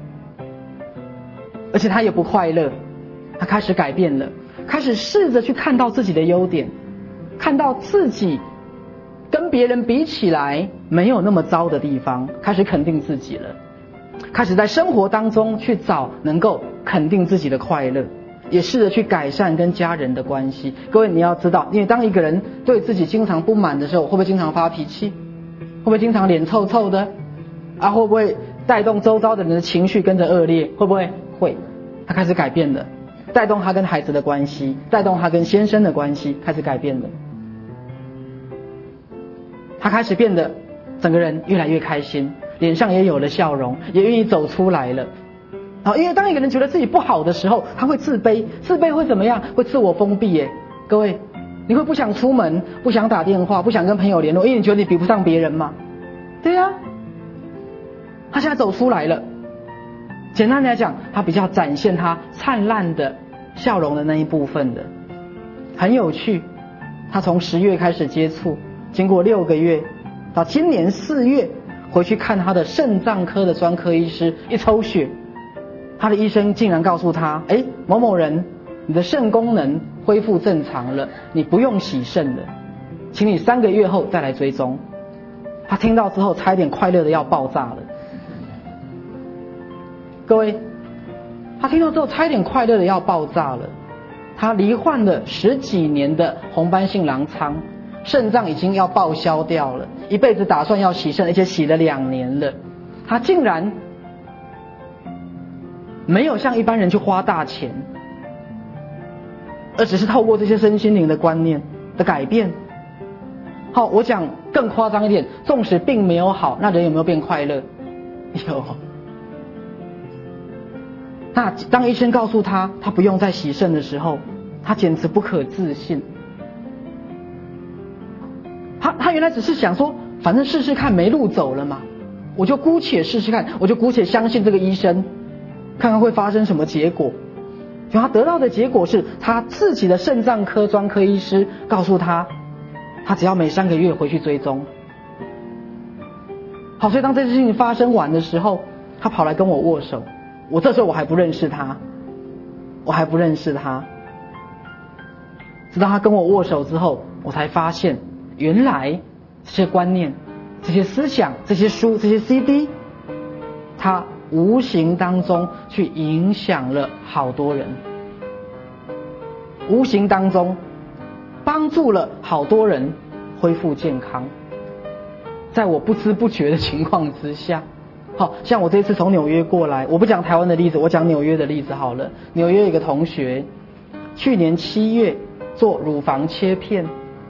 而且他也不快乐。他开始改变了，开始试着去看到自己的优点，看到自己跟别人比起来没有那么糟的地方，开始肯定自己了，开始在生活当中去找能够肯定自己的快乐，也试着去改善跟家人的关系。各位你要知道，因为当一个人对自己经常不满的时候，会不会经常发脾气？会不会经常脸臭臭的？啊，会不会带动周遭的人的情绪跟着恶劣？会不会？会。他开始改变了，带动他跟孩子的关系，带动他跟先生的关系，开始改变了。他开始变得整个人越来越开心，脸上也有了笑容，也愿意走出来了。好，因为当一个人觉得自己不好的时候，他会自卑，自卑会怎么样？会自我封闭耶。各位，你会不想出门，不想打电话，不想跟朋友联络，因为你觉得你比不上别人吗？对呀、啊。他现在走出来了，简单来讲，他比较展现他灿烂的笑容的那一部分的，很有趣。他从十月开始接触，经过六个月，到今年四月回去看他的肾脏科的专科医师，一抽血，他的医生竟然告诉他，哎，某某人，你的肾功能恢复正常了，你不用洗肾了，请你三个月后再来追踪。他听到之后差一点快乐的要爆炸了。各位，他听到之后差一点快乐的要爆炸了。他罹患了十几年的红斑性狼疮，肾脏已经要报销掉了，一辈子打算要洗肾，而且洗了两年了。他竟然没有像一般人去花大钱，而只是透过这些身心灵的观念的改变。好，我讲更夸张一点，纵使病没有好，那人有没有变快乐？有。那当医生告诉他他不用再洗肾的时候，他简直不可置信。他他原来只是想说，反正试试看，没路走了嘛，我就姑且试试看，我就姑且相信这个医生，看看会发生什么结果。就他得到的结果是他自己的肾脏科专科医师告诉他，他只要每三个月回去追踪。好，所以当这件事情发生完的时候，他跑来跟我握手。我这时候我还不认识他，我还不认识他，直到他跟我握手之后，我才发现，原来这些观念、这些思想、这些书、这些 C D， 它无形当中去影响了好多人，无形当中帮助了好多人恢复健康，在我不知不觉的情况之下。好，像我这次从纽约过来，我不讲台湾的例子，我讲纽约的例子好了。纽约有一个同学，去年七月做乳房切片，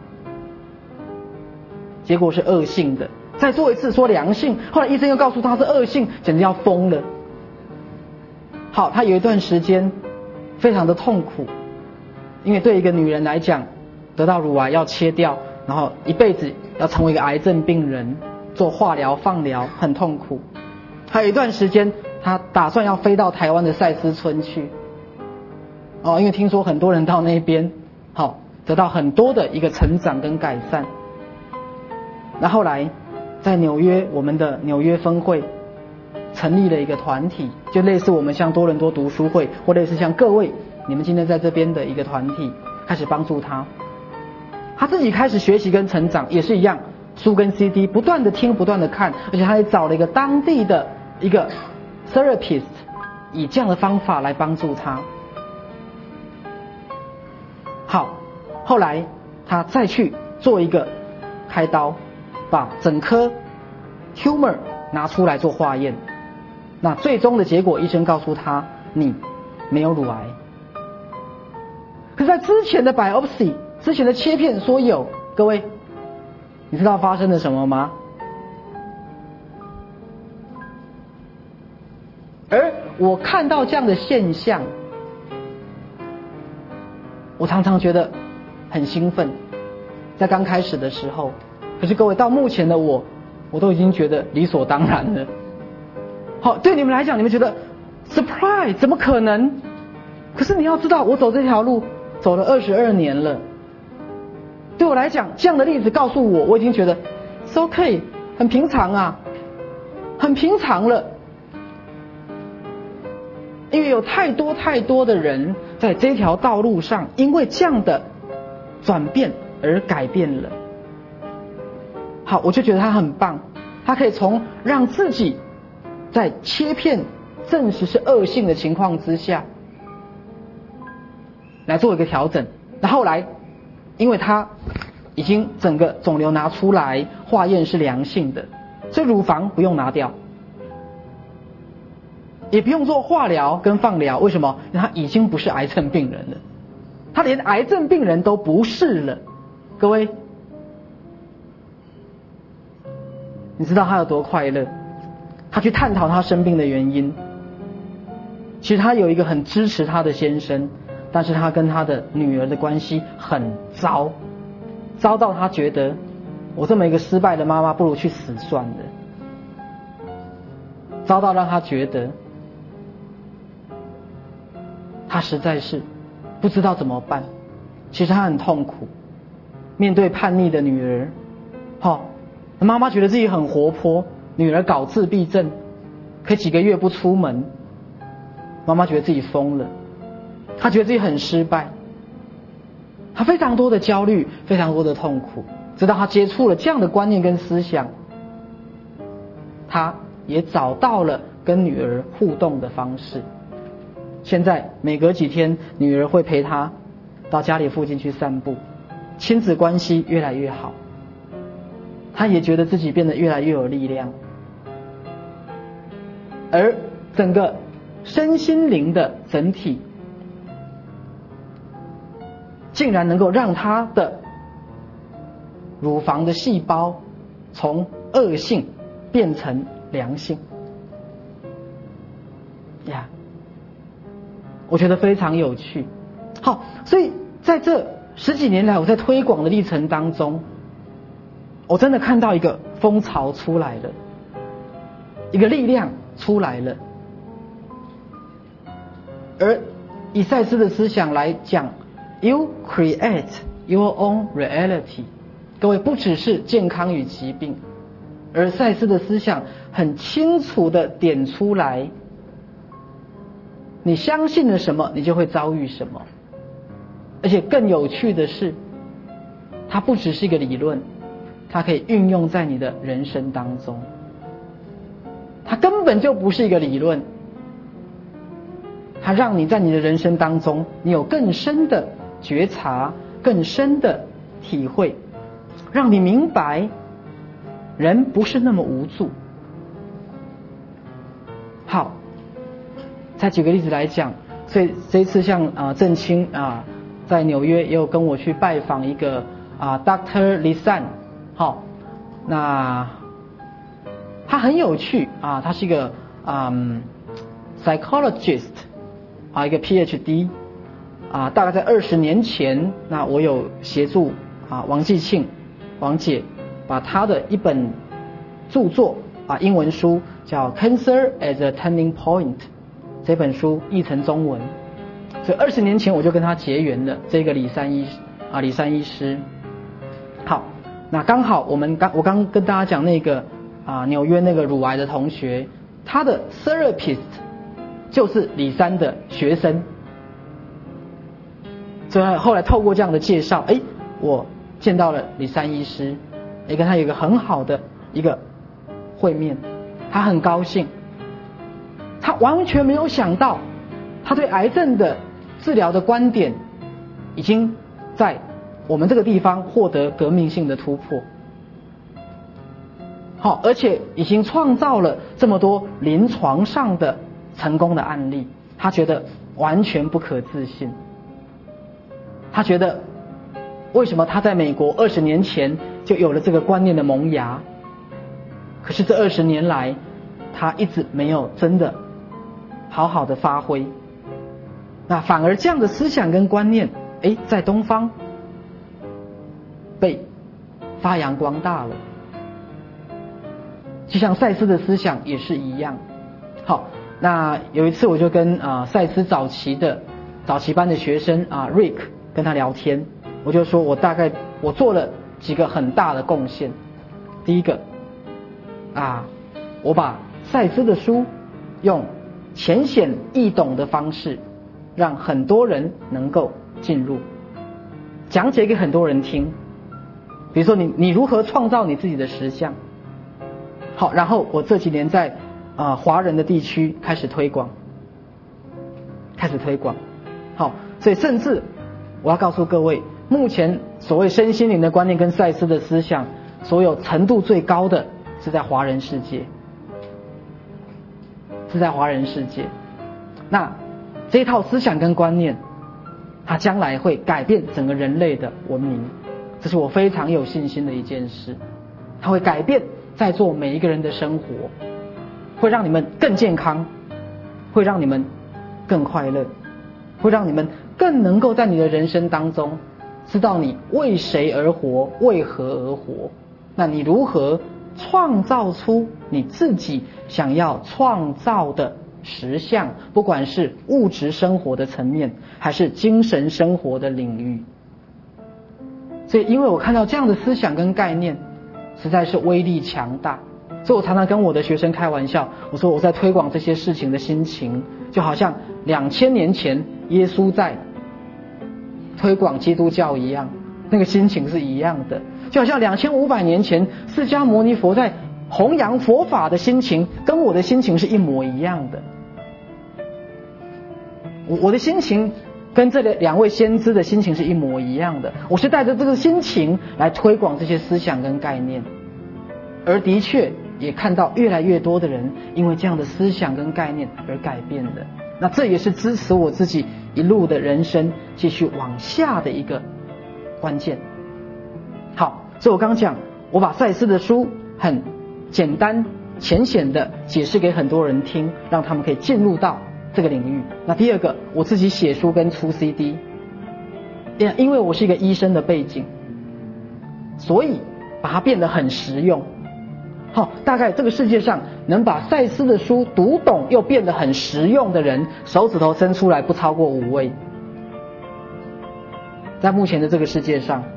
结果是恶性的，再做一次说良性，后来医生又告诉他是恶性，简直要疯了。好，他有一段时间非常的痛苦，因为对一个女人来讲，得到乳癌要切掉，然后一辈子要成为一个癌症病人，做化疗、放疗，很痛苦。还有一段时间，他打算要飞到台湾的赛斯村去，哦，因为听说很多人到那边，好，得到很多的一个成长跟改善。那后来，在纽约，我们的纽约分会成立了一个团体，就类似我们像多伦多读书会，或类似像各位你们今天在这边的一个团体，开始帮助他。他自己开始学习跟成长，也是一样，书跟 C D 不断的听，不断的看，而且他也找了一个当地的一个 therapist， 以这样的方法来帮助他。好，后来他再去做一个开刀， 把整颗 tumor 拿出来做化验，那最终的结果，医生告诉他你没有乳癌。可是在之前的 biopsy 之前的切片说有，各位你知道发生了什么吗？而我看到这样的现象，我常常觉得很兴奋，在刚开始的时候。可是各位，到目前的我，我都已经觉得理所当然了。好，对你们来讲，你们觉得 surprise 怎么可能？可是你要知道，我走这条路走了二十二年了。对我来讲，这样的例子告诉我，我已经觉得 it's okay， 很平常啊，很平常了。因为有太多太多的人在这条道路上，因为这样的转变而改变了。好，我就觉得他很棒，他可以从让自己在切片证实是恶性的情况之下，来做一个调整。那后来，因为他已经整个肿瘤拿出来，化验是良性的，所以乳房不用拿掉，也不用做化疗跟放疗。为什么？因为他已经不是癌症病人了，他连癌症病人都不是了。各位，你知道他有多快乐？他去探讨他生病的原因。其实他有一个很支持他的先生，但是他跟他的女儿的关系很糟，糟到他觉得我这么一个失败的妈妈，不如去死算了。糟到让他觉得他实在是不知道怎么办。其实他很痛苦，面对叛逆的女儿，好。妈妈觉得自己很活泼，女儿搞自闭症，可以几个月不出门，妈妈觉得自己疯了，她觉得自己很失败，她非常多的焦虑，非常多的痛苦。直到她接触了这样的观念跟思想，她也找到了跟女儿互动的方式。现在每隔几天，女儿会陪她到家里附近去散步，亲子关系越来越好。他也觉得自己变得越来越有力量，而整个身心灵的整体，竟然能够让他的乳房的细胞从恶性变成良性。呀、yeah ，我觉得非常有趣。好，所以在这十几年来，我在推广的历程当中，我真的看到一个风潮出来了，一个力量出来了。而以赛斯的思想来讲 ，You create your own reality。各位，不只是健康与疾病，而赛斯的思想很清楚的点出来，你相信了什么，你就会遭遇什么。而且更有趣的是，它不只是一个理论，它可以运用在你的人生当中。它根本就不是一个理论，它让你在你的人生当中，你有更深的觉察，更深的体会，让你明白人不是那么无助。好，再举个例子来讲，所以这一次像啊郑清啊在纽约也有跟我去拜访一个啊 Doctor Lisan， 好，那他很有趣啊，他是一个嗯 psychologist 啊，一个 P H D 啊，大概在二十年前，那我有协助啊王继庆王姐把他的一本著作啊英文书叫 Cancer as a Turning Point 这本书译成中文，所以二十年前我就跟他结缘了，这个李三医啊李三医师。好，那刚好我们刚我刚跟大家讲那个啊纽约那个乳癌的同学，他的 therapist 就是李三的学生，所以后来透过这样的介绍，哎，我见到了李三医师，也跟他有一个很好的一个会面，他很高兴，他完全没有想到，他对癌症的治疗的观点已经在我们这个地方获得革命性的突破。 好，而且已经创造了这么多临床上的成功的案例，他觉得完全不可置信。他觉得为什么他在美国二十年前就有了这个观念的萌芽，可是这二十年来他一直没有真的好好的发挥，那反而这样的思想跟观念，哎，在东方被发扬光大了。就像赛斯的思想也是一样。好，那有一次我就跟啊、呃、赛斯早期的早期班的学生啊、呃、Rick 跟他聊天，我就说我大概我做了几个很大的贡献。第一个啊，我把赛斯的书用浅显易懂的方式，让很多人能够进入，讲解给很多人听。比如说你你如何创造你自己的实相。好，然后我这几年在啊、呃、华人的地区开始推广，开始推广。好，所以甚至我要告诉各位，目前所谓身心灵的观念跟赛斯的思想，所有程度最高的是在华人世界，是在华人世界。那这一套思想跟观念，它将来会改变整个人类的文明，这是我非常有信心的一件事。它会改变在座每一个人的生活，会让你们更健康，会让你们更快乐，会让你们更能够在你的人生当中知道你为谁而活，为何而活，那你如何创造出你自己想要创造的实相，不管是物质生活的层面还是精神生活的领域。所以因为我看到这样的思想跟概念实在是威力强大，所以我常常跟我的学生开玩笑，我说我在推广这些事情的心情，就好像两千年前耶稣在推广基督教一样，那个心情是一样的。就好像两千五百年前释迦牟尼佛在弘扬佛法的心情，跟我的心情是一模一样的。我我的心情跟这两位先知的心情是一模一样的，我是带着这个心情来推广这些思想跟概念，而的确也看到越来越多的人因为这样的思想跟概念而改变的。那这也是支持我自己一路的人生继续往下的一个关键。好，所以我刚讲，我把赛斯的书很简单浅显的解释给很多人听，让他们可以进入到这个领域。那第二个，我自己写书跟出 C D， 因为我是一个医生的背景，所以把它变得很实用。好，大概这个世界上能把赛斯的书读懂又变得很实用的人，手指头伸出来不超过五位。在目前的这个世界上，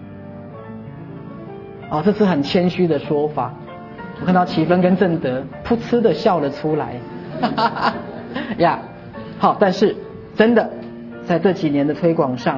哦，这是很谦虚的说法。我看到启芬跟正德噗嗤的笑了出来，哈哈哈呀，好，但是真的在这几年的推广上，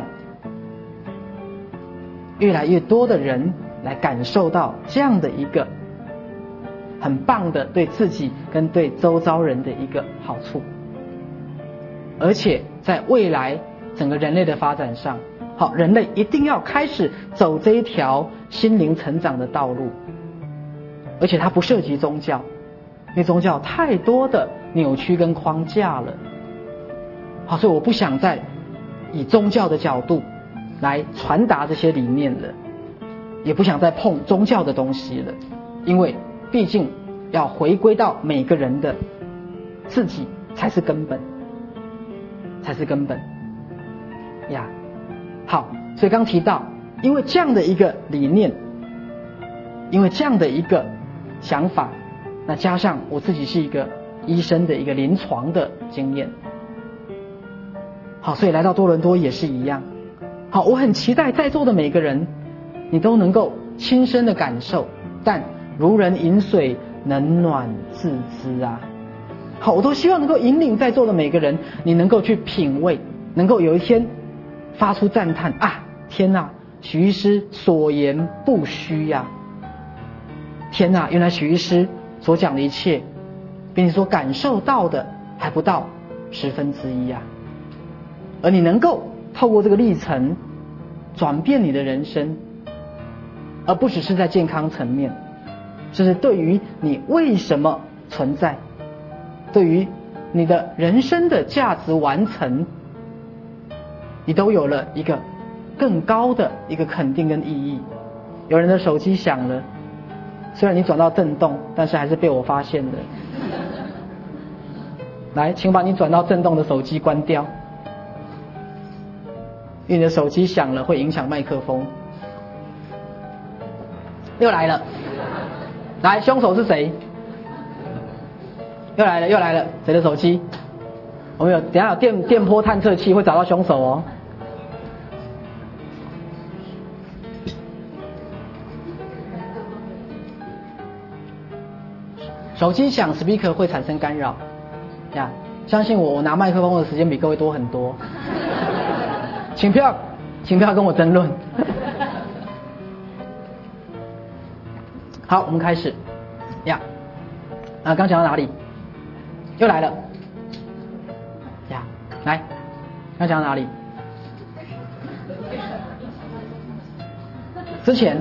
越来越多的人来感受到这样的一个很棒的对自己跟对周遭人的一个好处，而且在未来整个人类的发展上，好，人类一定要开始走这一条心灵成长的道路，而且它不涉及宗教，因为宗教太多的扭曲跟框架了。好，所以我不想再以宗教的角度来传达这些理念了，也不想再碰宗教的东西了，因为毕竟要回归到每个人的自己才是根本，才是根本呀。好，所以刚提到，因为这样的一个理念，因为这样的一个想法，那加上我自己是一个医生的一个临床的经验，好，所以来到多伦多也是一样。好，我很期待在座的每个人，你都能够亲身的感受，但如人饮水，冷暖自知啊。好，我都希望能够引领在座的每个人，你能够去品味，能够有一天发出赞叹啊！天哪，许医师所言不虚呀、啊！天哪，原来许医师所讲的一切，比你所感受到的还不到十分之一啊！而你能够透过这个历程转变你的人生，而不只是在健康层面， 就是对于你为什么存在，对于你的人生的价值完成，你都有了一个更高的一个肯定跟意义。有人的手机响了，虽然你转到震动，但是还是被我发现的。来，请把你转到震动的手机关掉，因为你的手机响了会影响麦克风。又来了，来，凶手是谁？又来了，又来了，谁的手机？我们有，等一下有电电波探测器会找到凶手哦。手机响 ，speaker 会产生干扰，呀，相信我，我拿麦克风的时间比各位多很多，请不要，请不要跟我争论。好，我们开始，呀，啊，刚讲到哪里？又来了，呀，来，刚讲到哪里？之前。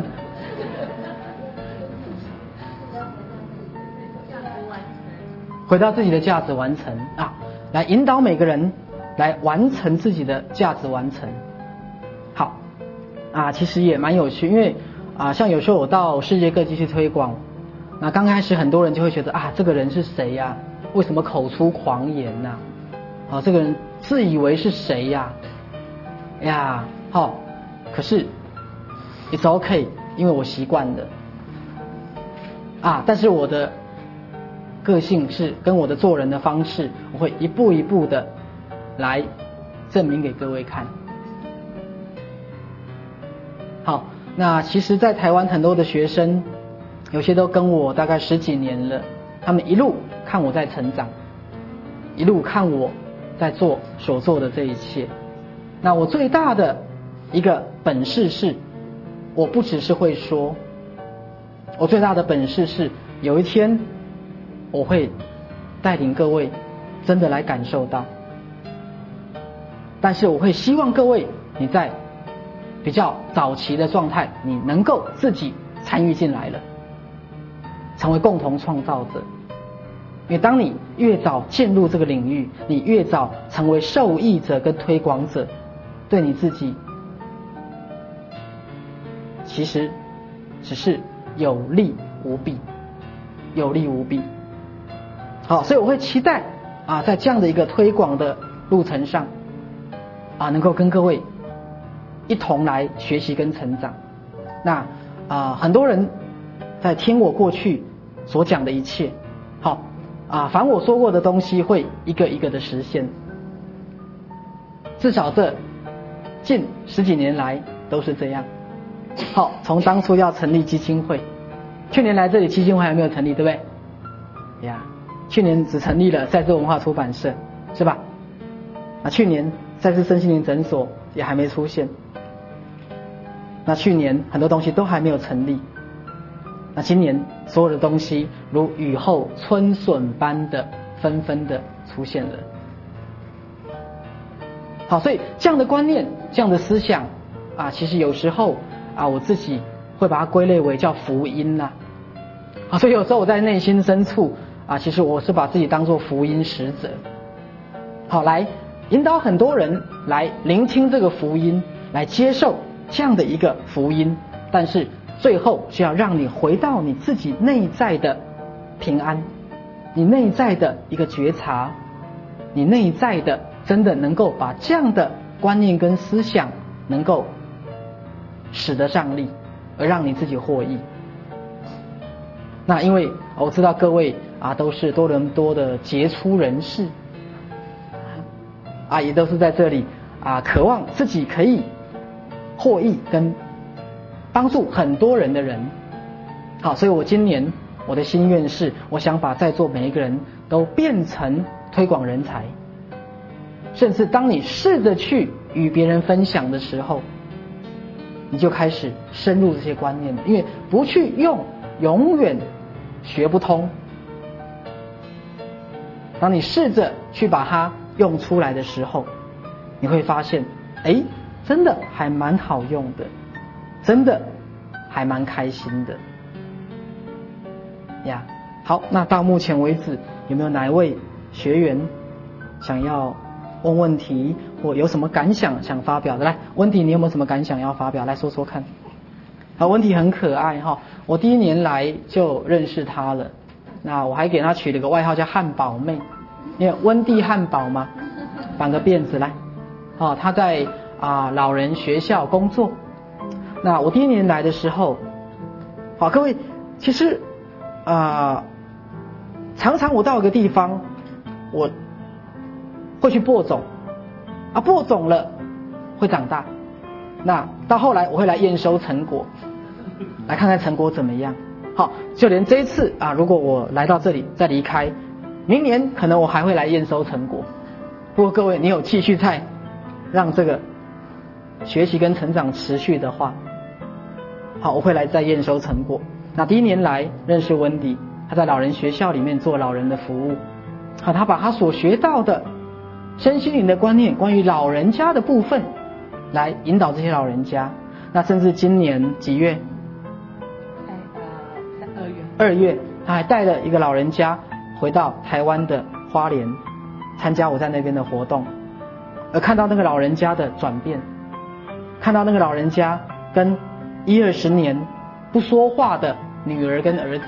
回到自己的价值完成啊，来引导每个人来完成自己的价值完成。好啊，其实也蛮有趣，因为啊，像有时候我到世界各地去推广，那刚开始很多人就会觉得啊，这个人是谁呀？为什么口出狂言呐？啊，这个人自以为是谁呀？呀，好，可是 it's okay， 因为我习惯了啊，但是我的个性是跟我的做人的方式，我会一步一步的来证明给各位看。好，那其实在台湾很多的学生，有些都跟我大概十几年了，他们一路看我在成长，一路看我在做所做的这一切。那我最大的一个本事是，我不只是会说，我最大的本事是有一天我会带领各位真的来感受到，但是我会希望各位你在比较早期的状态，你能够自己参与进来了，成为共同创造者。因为当你越早进入这个领域，你越早成为受益者跟推广者，对你自己其实只是有利无弊，有利无弊。好，所以我会期待啊，在这样的一个推广的路程上，啊，能够跟各位一同来学习跟成长。那啊，很多人在听我过去所讲的一切，好啊，凡我说过的东西会一个一个的实现。至少这近十几年来都是这样。好，从当初要成立基金会，去年来这里基金会还没有成立，对不对？呀。去年只成立了赛之文化出版社，是吧？那去年赛之身心灵诊所也还没出现。那去年很多东西都还没有成立。那今年所有的东西如雨后春笋般的纷纷的出现了。好，所以这样的观念、这样的思想啊，其实有时候啊，我自己会把它归类为叫福音啦。啊，所以有时候我在内心深处。啊，其实我是把自己当作福音使者，好，来引导很多人来聆听这个福音，来接受这样的一个福音，但是最后是要让你回到你自己内在的平安，你内在的一个觉察，你内在的真的能够把这样的观念跟思想能够使得上力，而让你自己获益。那因为我知道各位啊都是多伦多的杰出人士，啊也都是在这里啊渴望自己可以获益跟帮助很多人的人。好，所以我今年我的心愿是，我想把在座每一个人都变成推广人才，甚至当你试着去与别人分享的时候，你就开始深入这些观念了，因为不去用永远学不通。当你试着去把它用出来的时候，你会发现，哎，真的还蛮好用的，真的还蛮开心的。 呀。好，那到目前为止，有没有哪一位学员想要问问题，或有什么感想想发表的？来，温迪，你有没有什么感想要发表？来说说看。好，温迪很可爱哈，我第一年来就认识她了。那我还给她取了个外号叫汉堡妹，因为温蒂汉堡嘛，绑个辫子来。哦，她在啊、呃、老人学校工作。那我第一年来的时候，好，各位，其实啊。呃常常我到一个地方，我会去播种，啊，播种了会长大。那到后来我会来验收成果，来看看成果怎么样。好，就连这一次啊，如果我来到这里再离开，明年可能我还会来验收成果。不过各位，你有继续在让这个学习跟成长持续的话，好，我会来再验收成果。那第一年来认识温迪。他在老人学校里面做老人的服务，好，他把他所学到的身心灵的观念，关于老人家的部分，来引导这些老人家。那甚至今年几月？ 呃，二月。 二月，他还带了一个老人家回到台湾的花莲，参加我在那边的活动，而看到那个老人家的转变，看到那个老人家跟一二十年不说话的女儿跟儿子。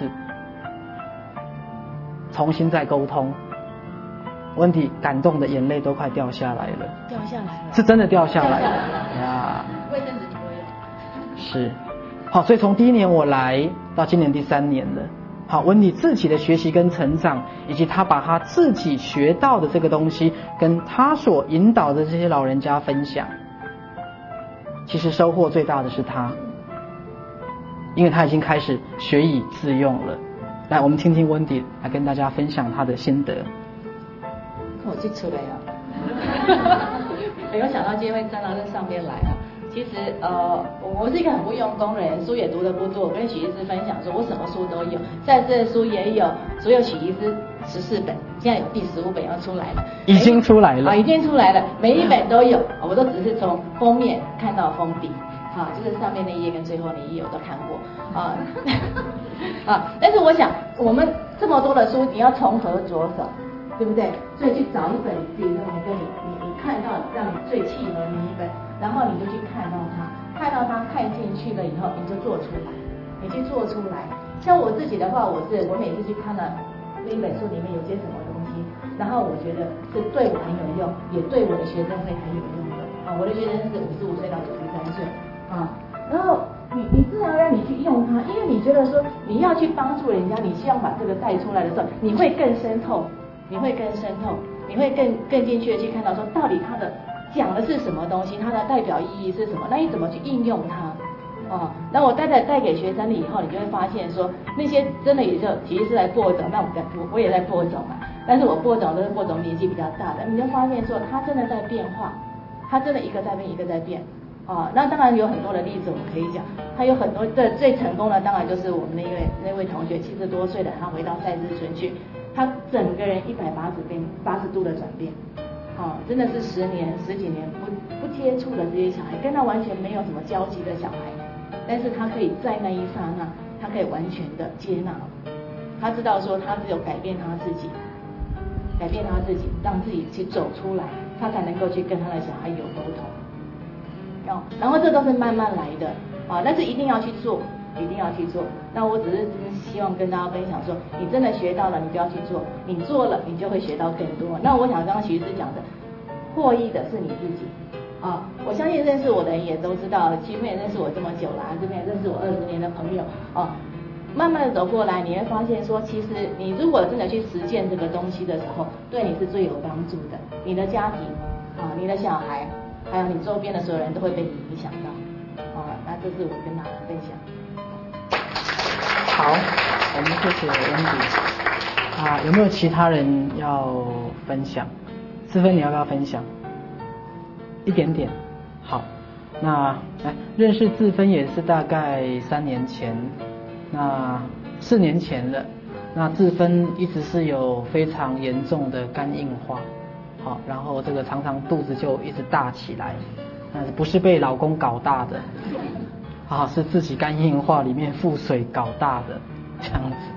重新再沟通，温迪感动的眼泪都快掉下来了， 掉下来了， 是真的掉下来了呀！ 卫生纸你会用？ 是，好，所以从第一年我来到今年第三年了，好，温迪自己的学习跟成长，以及他把他自己学到的这个东西，跟他所引导的这些老人家分享，其实收获最大的是他，因为他已经开始学以致用了。来，我们听听温迪来跟大家分享他的心得。 我去出来啊！没有想到今天会站到这上面来啊！其实呃，我是一个很不用功的人，书也读得不多。我跟许医师分享说，我什么书都有，在这书也有，所有许医师十四本，现在有第十五本要出来了， 已经出来了啊，已经出来了，每一本都有，我都只是从封面看到封底。啊，就是上面那一页跟最后那一页我都看过啊啊！但是我想，我们这么多的书，你要从何着手，对不对？所以去找一本自己认为跟你你你看到让你最契合的一本，然后你就去看到它，看到它看进去了以后，你就做出来，你去做出来。像我自己的话，我是我每次去看到那一本书里面有些什么东西，然后我觉得是对我很有用，也对我的学生会很有用的啊。我的学生是五十五岁到九十三岁。啊，然后你你自然而然你去用它，因为你觉得说你要去帮助人家，你希望把这个带出来的时候，你会更深透，你会更深透，你会更更进去的去看到说到底它的讲的是什么东西，它的代表意义是什么，那你怎么去应用它？哦，那我带带带给学生了以后，你就会发现说那些真的也就其实是来播种，那我我我也在播种嘛，但是我播种都是播种年纪比较大的，你就发现说它真的在变化，它真的一个在变一个在变。哦，那当然有很多的例子我们可以讲，他有很多的最成功的，当然就是我们那位那位同学，七十多岁的，他回到赛之村去，他整个人一百八十变八十度的转变，哦，真的是十年十几年不不接触的这些小孩，跟他完全没有什么交集的小孩，但是他可以在那一刹那，他可以完全的接纳，他知道说他只有改变他自己，改变他自己，让自己去走出来，他才能够去跟他的小孩有沟通。哦，然后这都是慢慢来的啊，但是一定要去做，一定要去做。那我只是只是希望跟大家分享说，你真的学到了，你就要去做，你做了，你就会学到更多。那我想刚刚徐医师讲的，获益的是你自己啊。我相信认识我的人也都知道，齐飞也认识我这么久了，这边也认识我二十年的朋友啊。慢慢的走过来，你会发现说，其实你如果真的去实践这个东西的时候，对你是最有帮助的。你的家庭啊，你的小孩。还有你周边的所有人都会被你影响到，啊，那这是我跟大家分享。 好，我们谢谢温迪。啊，有没有其他人要分享？思芬，你要不要分享？一点点。好，那来认识自芬也是大概三年前，那四年前了。那自芬一直是有非常严重的肝硬化。好，然后这个常常肚子就一直大起来，但是不是被老公搞大的，啊，是自己肝硬化里面腹水搞大的这样子。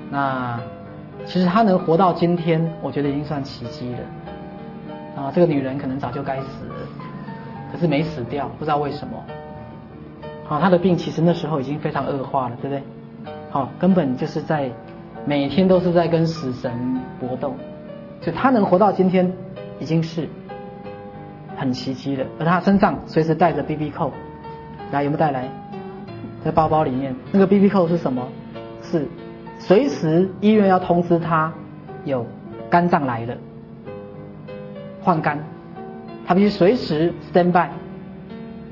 那其实她能活到今天，我觉得已经算奇迹了。啊，这个女人可能早就该死了，可是没死掉，不知道为什么。好，她的病其实那时候已经非常恶化了，对不对？好，根本就是在每天都是在跟死神搏斗，就她能活到今天，已经是很奇迹了。而她身上随时带着 B B 扣，来有没有带来？在包包里面，那个 B B 扣是什么？是随时医院要通知她有肝脏来了。换肝，他必须随时 stand by， 呀、yeah, ，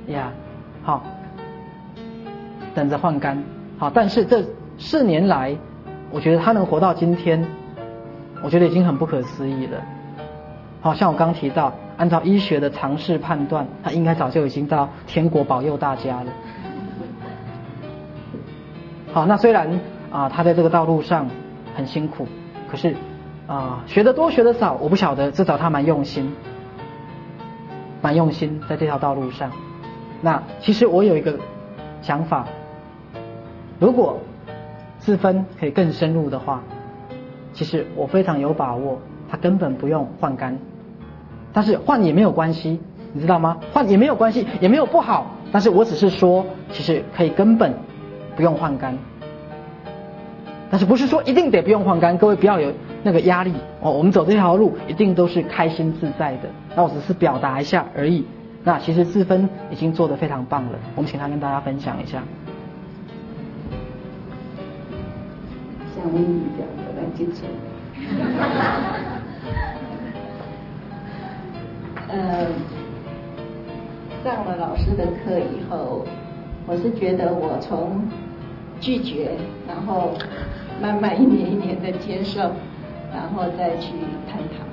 好，等着换肝，好，但是这四年来，我觉得他能活到今天，我觉得已经很不可思议了。好像我刚提到，按照医学的常识判断，他应该早就已经到天国保佑大家了。好，那虽然啊，他在这个道路上很辛苦，可是。啊，学得多学得少，我不晓得，至少他蛮用心，蛮用心在这条道路上。那其实我有一个想法，如果自分可以更深入的话，其实我非常有把握，他根本不用换肝，但是换也没有关系，你知道吗？换也没有关系，也没有不好，但是我只是说，其实可以根本不用换肝。但是不是说一定得不用换肝，各位不要有那个压力哦。我们走这条路一定都是开心自在的。那我只是表达一下而已。那其实自分已经做得非常棒了，我们请他跟大家分享一下。 像温妮讲的来接触。呃，上了老师的课以后，我是觉得我从拒绝，然后慢慢一年一年的接受，然后再去探讨。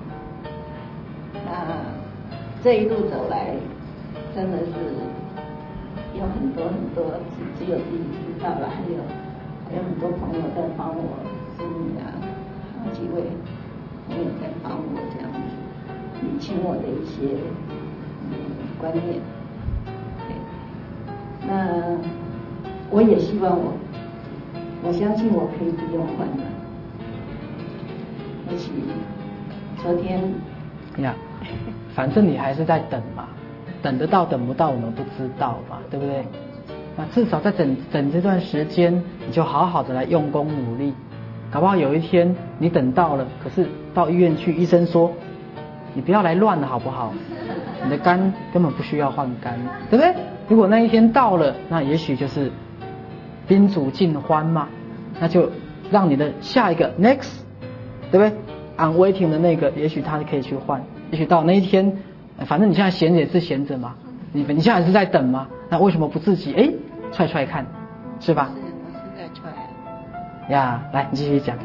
那这一路走来，真的是有很多很多只只有自己知道了，还有还有很多朋友在帮我，是你啊，好几位朋友在帮我这样子理清我的一些嗯观念。对，那我也希望我，我相信我可以不用换了。也许昨天呀，反正你还是在等嘛，等得到等不到我们不知道嘛，对不对？那至少在等等这段时间，你就好好的来用功努力，搞不好有一天你等到了，可是到医院去，医生说你不要来乱了好不好？你的肝根本不需要换肝，对不对？如果那一天到了，那也许就是宾主尽欢嘛，那就让你的下一个 next， 对不对 ？on waiting 的那个，也许他可以去换，也许到那一天，反正你现在闲着也是闲着嘛，你你现在也是在等嘛，那为什么不自己哎踹踹看，是吧？ 是，我是在踹。 呀，来你继续讲。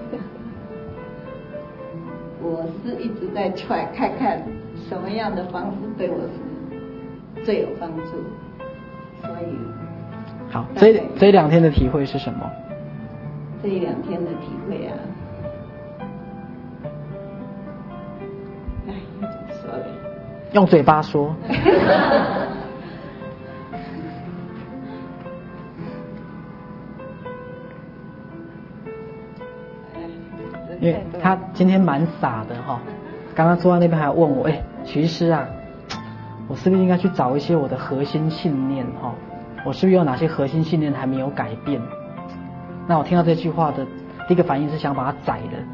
我是一直在踹，看看什么样的方式对我是最有帮助，所以。 好，这这两天的体会是什么？ 这一两天的体会啊，哎，怎么说呢？ 用嘴巴说。因为他今天蛮傻的哈、哦，刚刚坐在那边还问我，哎，徐师啊，我是不是应该去找一些我的核心信念哈、哦？我是不是有哪些核心信念还没有改变？那我听到这句话的第一个反应是想把它宰了。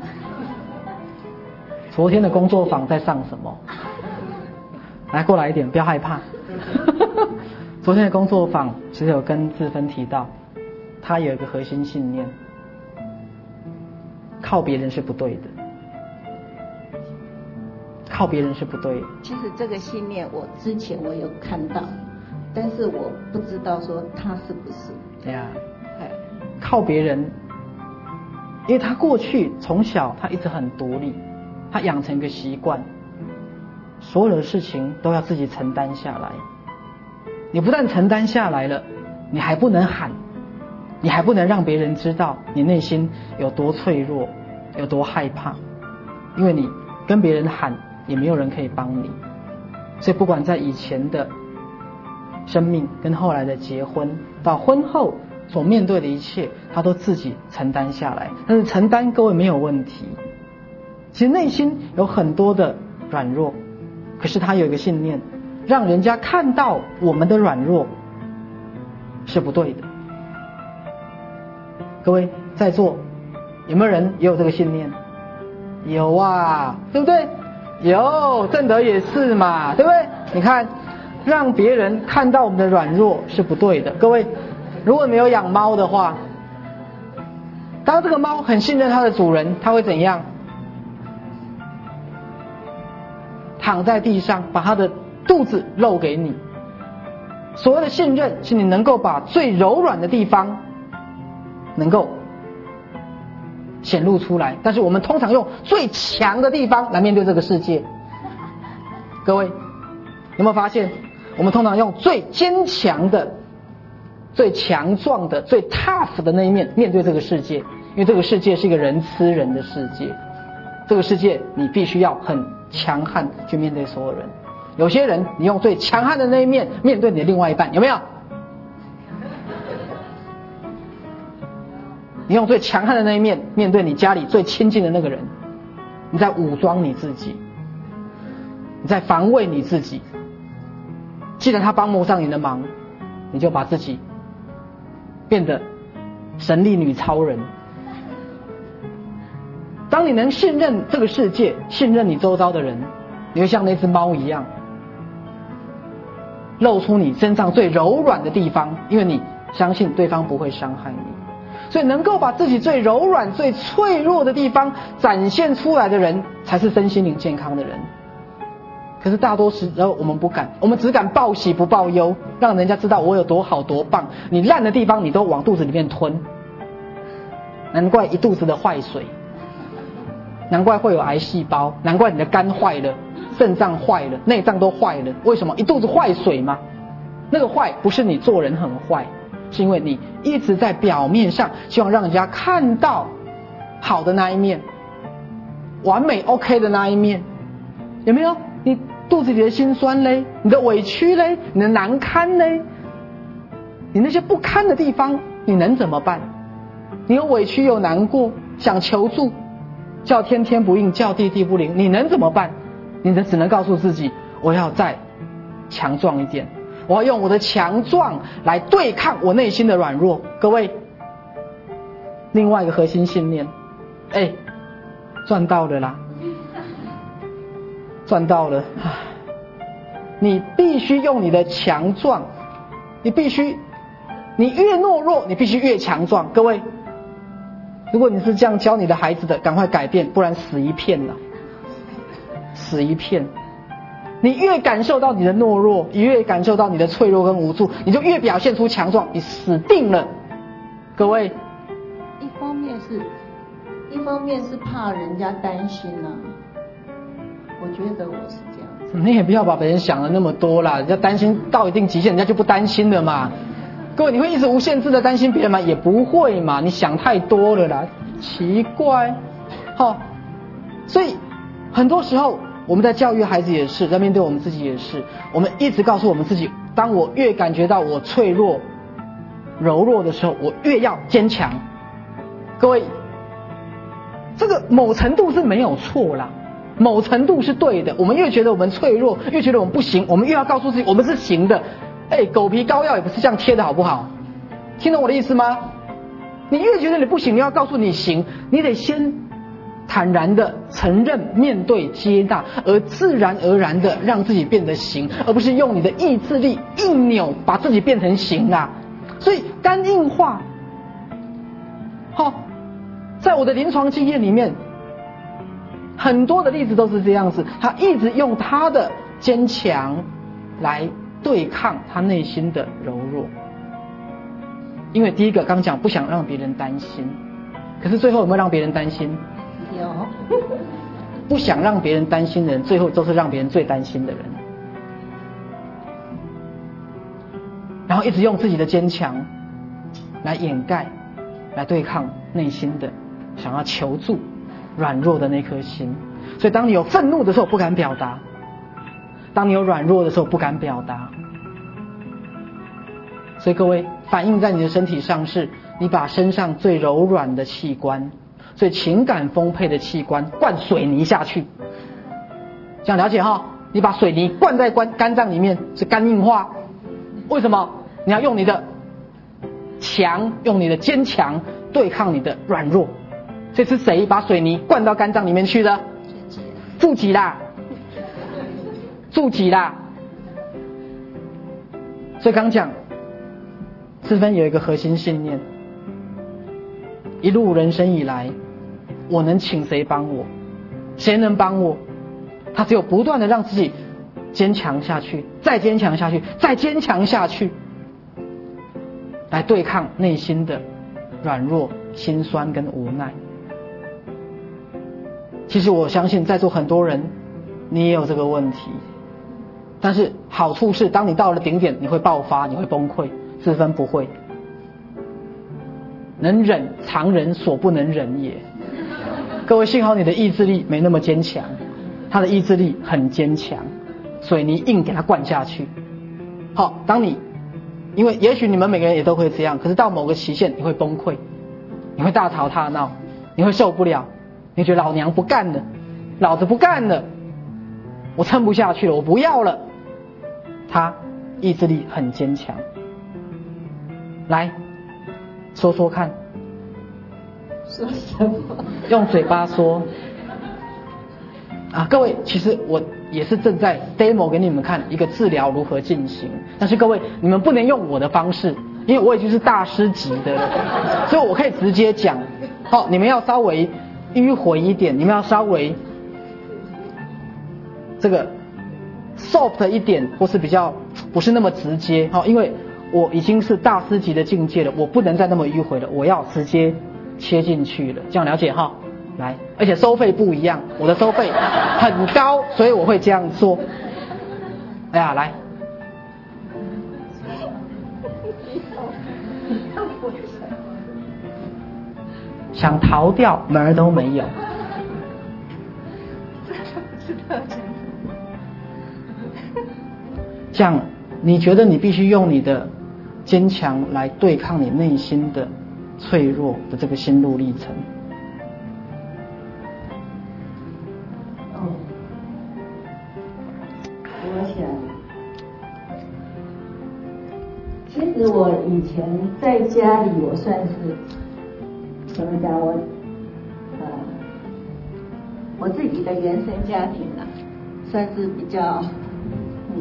昨天的工作坊在上什么？来，过来一点，不要害怕。昨天的工作坊只有跟志芬提到，他有一个核心信念，靠别人是不对的，靠别人是不对的。 其实这个信念我之前我有看到，但是我不知道说他是不是。 对呀，靠别人，因为他过去从小他一直很独立，他养成一个习惯，所有的事情都要自己承担下来。你不但承担下来了，你还不能喊，你还不能让别人知道你内心有多脆弱，有多害怕，因为你跟别人喊也没有人可以帮你。所以不管在以前的生命跟后来的结婚，到婚后所面对的一切，他都自己承担下来。但是承担，各位没有问题。其实内心有很多的软弱，可是他有一个信念，让人家看到我们的软弱是不对的。各位在座有没有人也有这个信念？有啊，对不对？有，正德也是嘛，对不对？你看，让别人看到我们的软弱是不对的。各位，如果没有养猫的话，当这个猫很信任它的主人，它会怎样？躺在地上，把它的肚子露给你。所谓的信任，是你能够把最柔软的地方能够显露出来，但是我们通常用最强的地方来面对这个世界。各位有没有发现，我们通常用最坚强的、最强壮的、最 tough 的那一面面对这个世界？因为这个世界是一个人吃人的世界，这个世界你必须要很强悍去面对所有人。有些人你用最强悍的那一面面对你的另外一半，有没有？你用最强悍的那一面面对你家里最亲近的那个人，你在武装你自己，你在防卫你自己。既然他帮不上你的忙，你就把自己变得神力女超人。当你能信任这个世界，信任你周遭的人，你会像那只猫一样，露出你身上最柔软的地方，因为你相信对方不会伤害你。所以能够把自己最柔软、最脆弱的地方展现出来的人，才是身心灵健康的人。可是大多时候我们不敢，我们只敢报喜不报忧，让人家知道我有多好多棒。你烂的地方你都往肚子里面吞，难怪一肚子的坏水，难怪会有癌细胞，难怪你的肝坏了、肾脏坏了、内脏都坏了。为什么？一肚子坏水吗？那个坏不是你做人很坏，是因为你一直在表面上希望让人家看到好的那一面，完美 OK 的那一面，有没有？你肚子里的辛酸嘞，你的委屈嘞，你的难堪嘞，你那些不堪的地方，你能怎么办？你有委屈有难过，想求助，叫天天不应，叫地地不灵，你能怎么办？你只能告诉自己，我要再强壮一点，我要用我的强壮来对抗我内心的软弱。各位，另外一个核心信念，哎，赚到了啦，赚到了！你必须用你的强壮，你必须，你越懦弱，你必须越强壮。各位，如果你是这样教你的孩子的，赶快改变，不然死一片了，死一片。你越感受到你的懦弱，你越感受到你的脆弱跟无助，你就越表现出强壮，你死定了。各位， 一方面是，一方面是怕人家担心啊。我觉得我是这样子。 你也不要把别人想的那么多啦，人家担心到一定极限，人家就不担心了嘛。各位，你会一直无限制的担心别人吗？也不会嘛，你想太多了啦，奇怪。好，所以很多时候我们在教育孩子也是，在面对我们自己也是，我们一直告诉我们自己，当我越感觉到我脆弱、柔弱的时候，我越要坚强。各位，这个某程度是没有错啦，某程度是对的。我们越觉得我们脆弱，越觉得我们不行，我们越要告诉自己我们是行的。哎，狗皮膏药也不是这样贴的好不好？听懂我的意思吗？你越觉得你不行，你要告诉你行，你得先坦然的承认、面对、接纳，而自然而然的让自己变得行，而不是用你的意志力硬扭把自己变成行啊。所以肝硬化，好、哦，在我的临床经验里面，很多的例子都是这样子，他一直用他的坚强来对抗他内心的柔弱。因为第一个刚讲不想让别人担心，可是最后有没有让别人担心？ 有。 不想让别人担心的人，最后都是让别人最担心的人。然后一直用自己的坚强来掩盖，来对抗内心的想要求助、软弱的那颗心。所以当你有愤怒的时候不敢表达，当你有软弱的时候不敢表达， 所以各位，反映在你的身体上是，你把身上最柔软的器官、最情感丰沛的器官灌水泥下去，这样了解哈？你把水泥灌在肝肝脏里面是肝硬化，为什么？你要用你的强，用你的坚强对抗你的软弱。这是谁把水泥灌到肝脏里面去的？自己啦，自己啦。所以刚讲，志芬有一个核心信念，一路人生以来，我能请谁帮我？谁能帮我？他只有不断的让自己坚强下去，再坚强下去，再坚强下去，来对抗内心的软弱、心酸跟无奈。其实我相信在座很多人，你也有这个问题，但是好处是，当你到了顶点，你会爆发，你会崩溃。志芬不会，能忍常人所不能忍也。各位，幸好你的意志力没那么坚强，他的意志力很坚强，水泥硬给他灌下去。好，当你因为也许你们每个人也都会这样，可是到某个期限你会崩溃，你会大吵大闹，你会受不了，你觉得老娘不干了，老子不干了，我撑不下去了，我不要了。他意志力很坚强，来说说看。 说什么？ 用嘴巴说。啊，各位，其实我也是正在 demo 给你们看一个治疗如何进行，但是各位，你们不能用我的方式，因为我已经是大师级的了，所以我可以直接讲。好，你们要稍微迂回一点，你们要稍微这个 soft 一点，或是比较不是那么直接。好，因为我已经是大师级的境界了，我不能再那么迂回了，我要直接切进去了，这样了解哈？来，而且收费不一样，我的收费很高，所以我会这样做。哎呀，来，想逃掉门儿都没有。这样，你觉得你必须用你的坚强来对抗你内心的脆弱的这个心路历程。 我想，其实我以前在家里，我算是怎么讲？我呃，我自己的原生家庭啊，算是比较，嗯，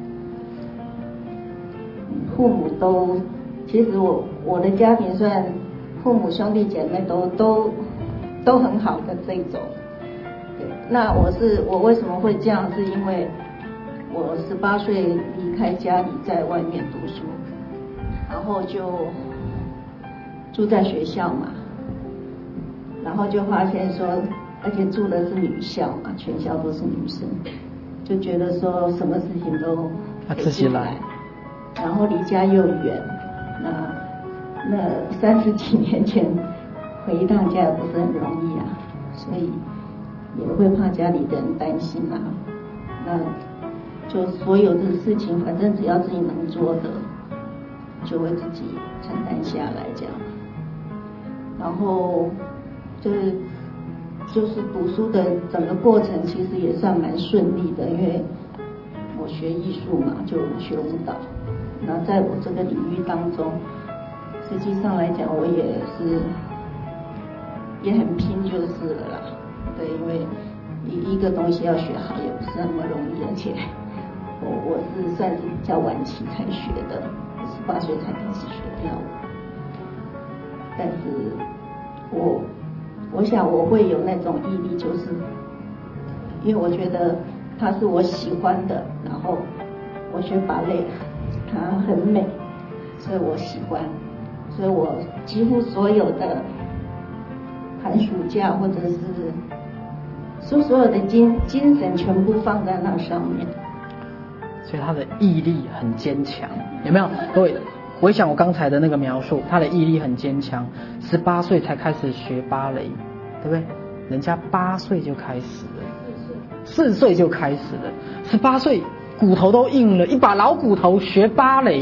父母都，其实我我的家庭算父母兄弟姐妹都都都很好的这种。对，那我是我为什么会这样？是因为我十八岁离开家里，在外面读书，然后就住在学校嘛，然后就发现说，而且住的是女校嘛，全校都是女生，就觉得说什么事情都他自己来， 然后离家又远，那那三十几年前回一趟家也不是很容易啊，所以也会怕家里的人担心啊，那就所有的事情，反正只要自己能做的，就会自己承担下来这样。然后就是就是读书的整个过程，其实也算蛮顺利的，因为我学艺术嘛，就学舞蹈。那在我这个领域当中，实际上来讲，我也是也很拼就是了啦。对，因为一一个东西要学好也不是那么容易，而且我我是算是比较晚期才学的，我十八岁才开始学跳舞。但是我我想我会有那种毅力，就是因为我觉得它是我喜欢的，然后我学芭蕾，它很美，所以我喜欢，所以我几乎所有的寒暑假或者是说所有的精精神全部放在那上面。 所以他的毅力很坚强，有没有？各位，回想我刚才的那个描述，他的毅力很坚强，十八岁才开始学芭蕾，对不对？人家八岁就开始了，四岁就开始了，十八岁骨头都硬了，一把老骨头学芭蕾，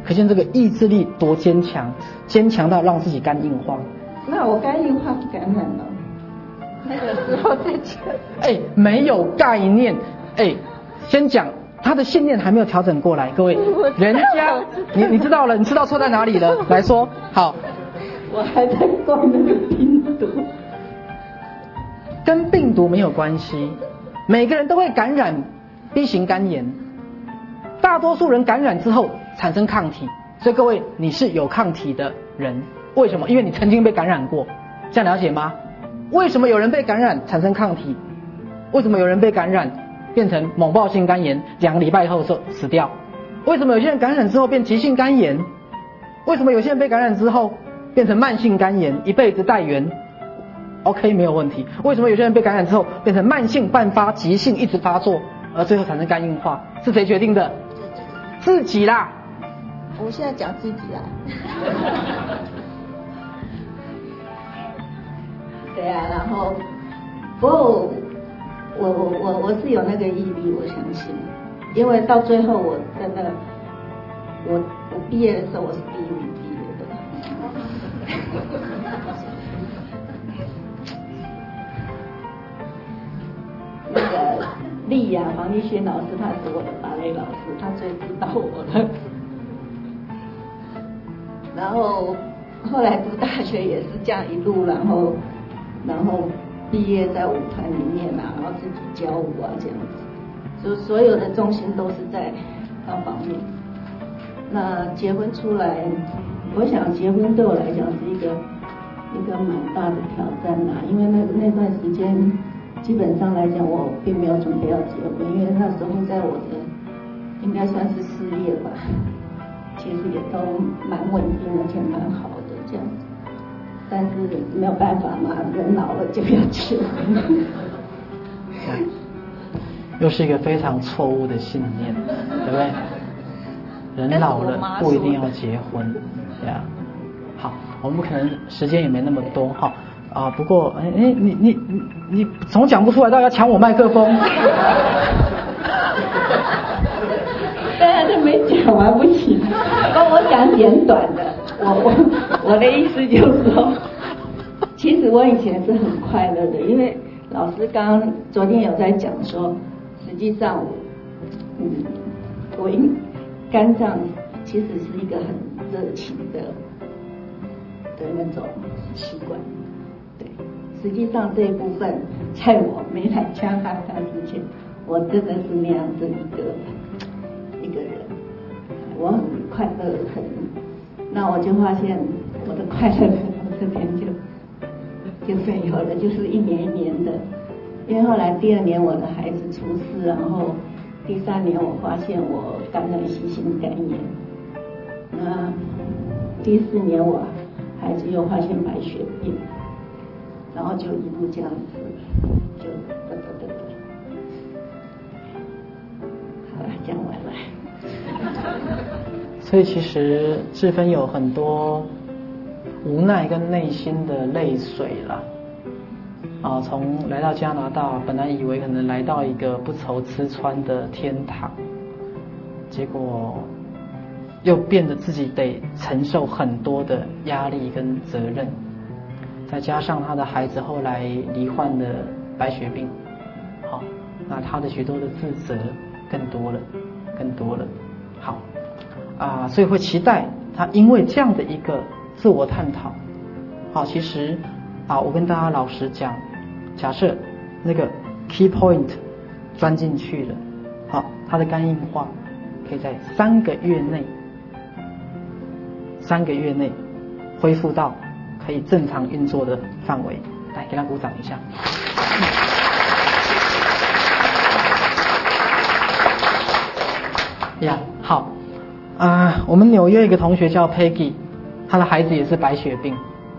可见这个意志力多坚强，坚强到让自己肝硬化。 那我肝硬化不感染了，那个时候再讲。 哎，没有概念。哎，先讲他的信念还没有调整过来，各位，人家你你知道了，你知道错在哪里了？来说好。 我还在怪那个病毒， 跟病毒没有关系，每个人都会感染 B 型肝炎，大多数人感染之后产生抗体，所以各位你是有抗体的人，为什么？因为你曾经被感染过，这样了解吗？为什么有人被感染产生抗体？为什么有人被感染变成猛暴性肝炎，两个礼拜后就死掉？为什么有些人感染之后变急性肝炎？为什么有些人被感染之后变成慢性肝炎，一辈子带源 ？OK 没有问题。为什么有些人被感染之后变成慢性半发、急性一直发作，而最后产生肝硬化？是谁决定的？自己啦。 我现在讲自己啦。对啊，然后不过我我我我是有那个毅力，我相信，因为到最后我真的，我我毕业的时候我是第一名毕业的。那个丽呀，黄丽轩老师，他是我的芭蕾老师，他最知道我了。然后后来读大学也是这样一路，然后然后毕业在舞团里面啊，然后自己教舞啊这样子，所所有的重心都是在那方面。那结婚出来，我想结婚对我来讲是一个一个蛮大的挑战啦，因为那那段时间基本上来讲我并没有准备要结婚，因为那时候在我的应该算是事业吧，其实也都蛮稳定而且蛮好的这样子，但是没有办法嘛，人老了就要结婚。 又是一个非常错误的信念，对不对？人老了不一定要结婚，对啊。好，我们可能时间也没那么多哈啊，不过哎哎，你你你你怎么讲不出来，到要抢我麦克风？ 当然就没讲完不行，帮我讲简短的。我我我的意思就是说，其实我以前是很快乐的，因为老师刚刚昨天有在讲说，实际上我嗯我应肝脏其实是一个很热情的的那种习惯，对，实际上这一部分在我没来加拿大之前，我真的是那样的一个一个人，我很快乐，很，那我就发现我的快乐到这边就就没有了，就是一年一年的，因为后来第二年我的孩子出事，然后第三年我发现我感染细性肝炎，那第四年我孩子又发现白血病，然后就一路这样子，就得得得得，好了，讲完了。 所以其实志芬有很多无奈跟内心的泪水啦。啊，从来到加拿大，本来以为可能来到一个不愁吃穿的天堂，结果又变得自己得承受很多的压力跟责任，再加上他的孩子后来罹患了白血病，好，那他的许多的自责更多了，更多了，好，啊，所以会期待他因为这样的一个自我探讨，好，其实啊，我跟大家老实讲。假设那个 key point 钻进去了，好，它的肝硬化可以在三个月内，三个月内恢复到可以正常运作的范围。来，给他鼓掌一下。呀、yeah, ，好啊、呃，我们纽约一个同学叫 Peggy， 他的孩子也是白血病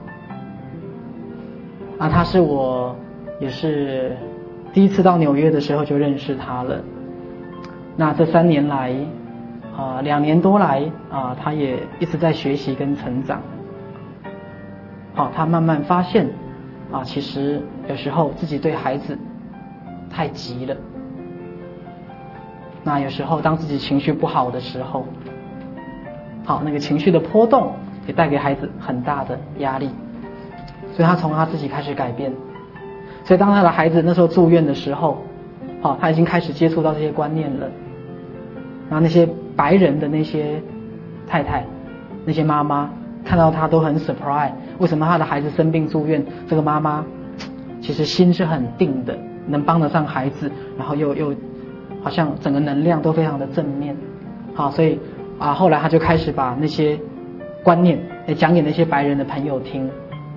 啊，他是我。也是第一次到纽约的时候就认识他了。那这三年来，啊、呃，两年多来啊、呃，他也一直在学习跟成长。好、哦，他慢慢发现啊，其实有时候自己对孩子太急了。那有时候当自己情绪不好的时候， 好，那个情绪的波动也带给孩子很大的压力，所以他从他自己开始改变。所以当他的孩子那时候住院的时候，好，他已经开始接触到这些观念了。然后那些白人的那些太太、那些妈妈看到他都很 surprise， 为什么他的孩子生病住院，这个妈妈其实心是很定的，能帮得上孩子，然后又又好像整个能量都非常的正面。好，所以啊，后来他就开始把那些观念也讲给那些白人的朋友听。